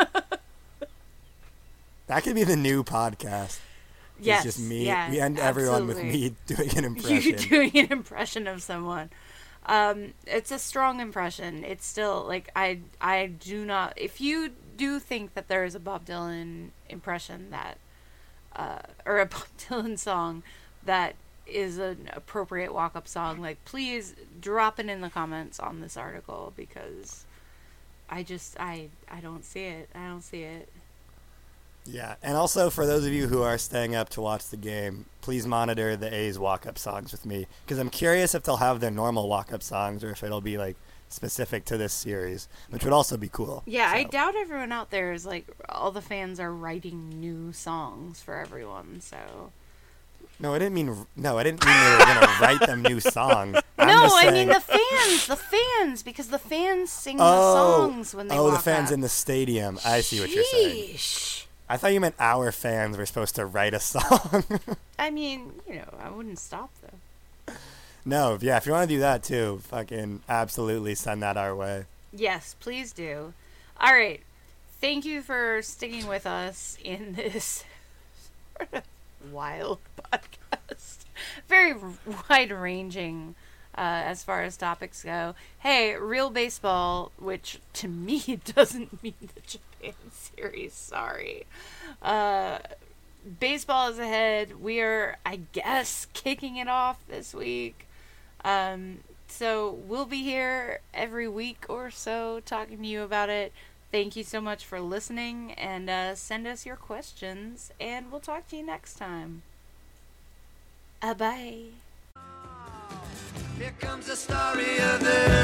That could be the new podcast. Yes, It's just me. yeah, we end everyone with absolutely. me doing an You impression. doing an impression of someone. Um, it's a strong impression. It's still like I I do not. If you do think that there is a Bob Dylan impression that, uh, or a Bob Dylan song that is an appropriate walk-up song, like please drop it in the comments on this article because I just I I don't see it. I don't see it. Yeah, and also for those of you who are staying up to watch the game, please monitor the A's walk-up songs with me because I'm curious if they'll have their normal walk-up songs or if it'll be like specific to this series, which would also be cool. Yeah, I So, doubt everyone out there is like all the fans are writing new songs for everyone. So No, I didn't mean. No, I didn't mean they were gonna write them new songs. I'm no, just I saying, mean the fans, the fans, because the fans sing the oh, songs when they oh, walk the fans up. in the stadium. I see what you're saying. Sheesh. I thought you meant our fans were supposed to write a song. I mean, you know, I wouldn't stop though. No, yeah, if you want to do that too, fucking absolutely send that our way. Yes, please do. All right, thank you for sticking with us in this sort of wild podcast. Very wide-ranging. Uh, as far as topics go. Hey, real baseball, which to me doesn't mean the Japan series, sorry. Uh, baseball is ahead. We are, I guess, kicking it off this week. Um, so we'll be here every week or so talking to you about it. Thank you so much for listening, and uh, send us your questions, and we'll talk to you next time. Uh, bye. Here comes the story of the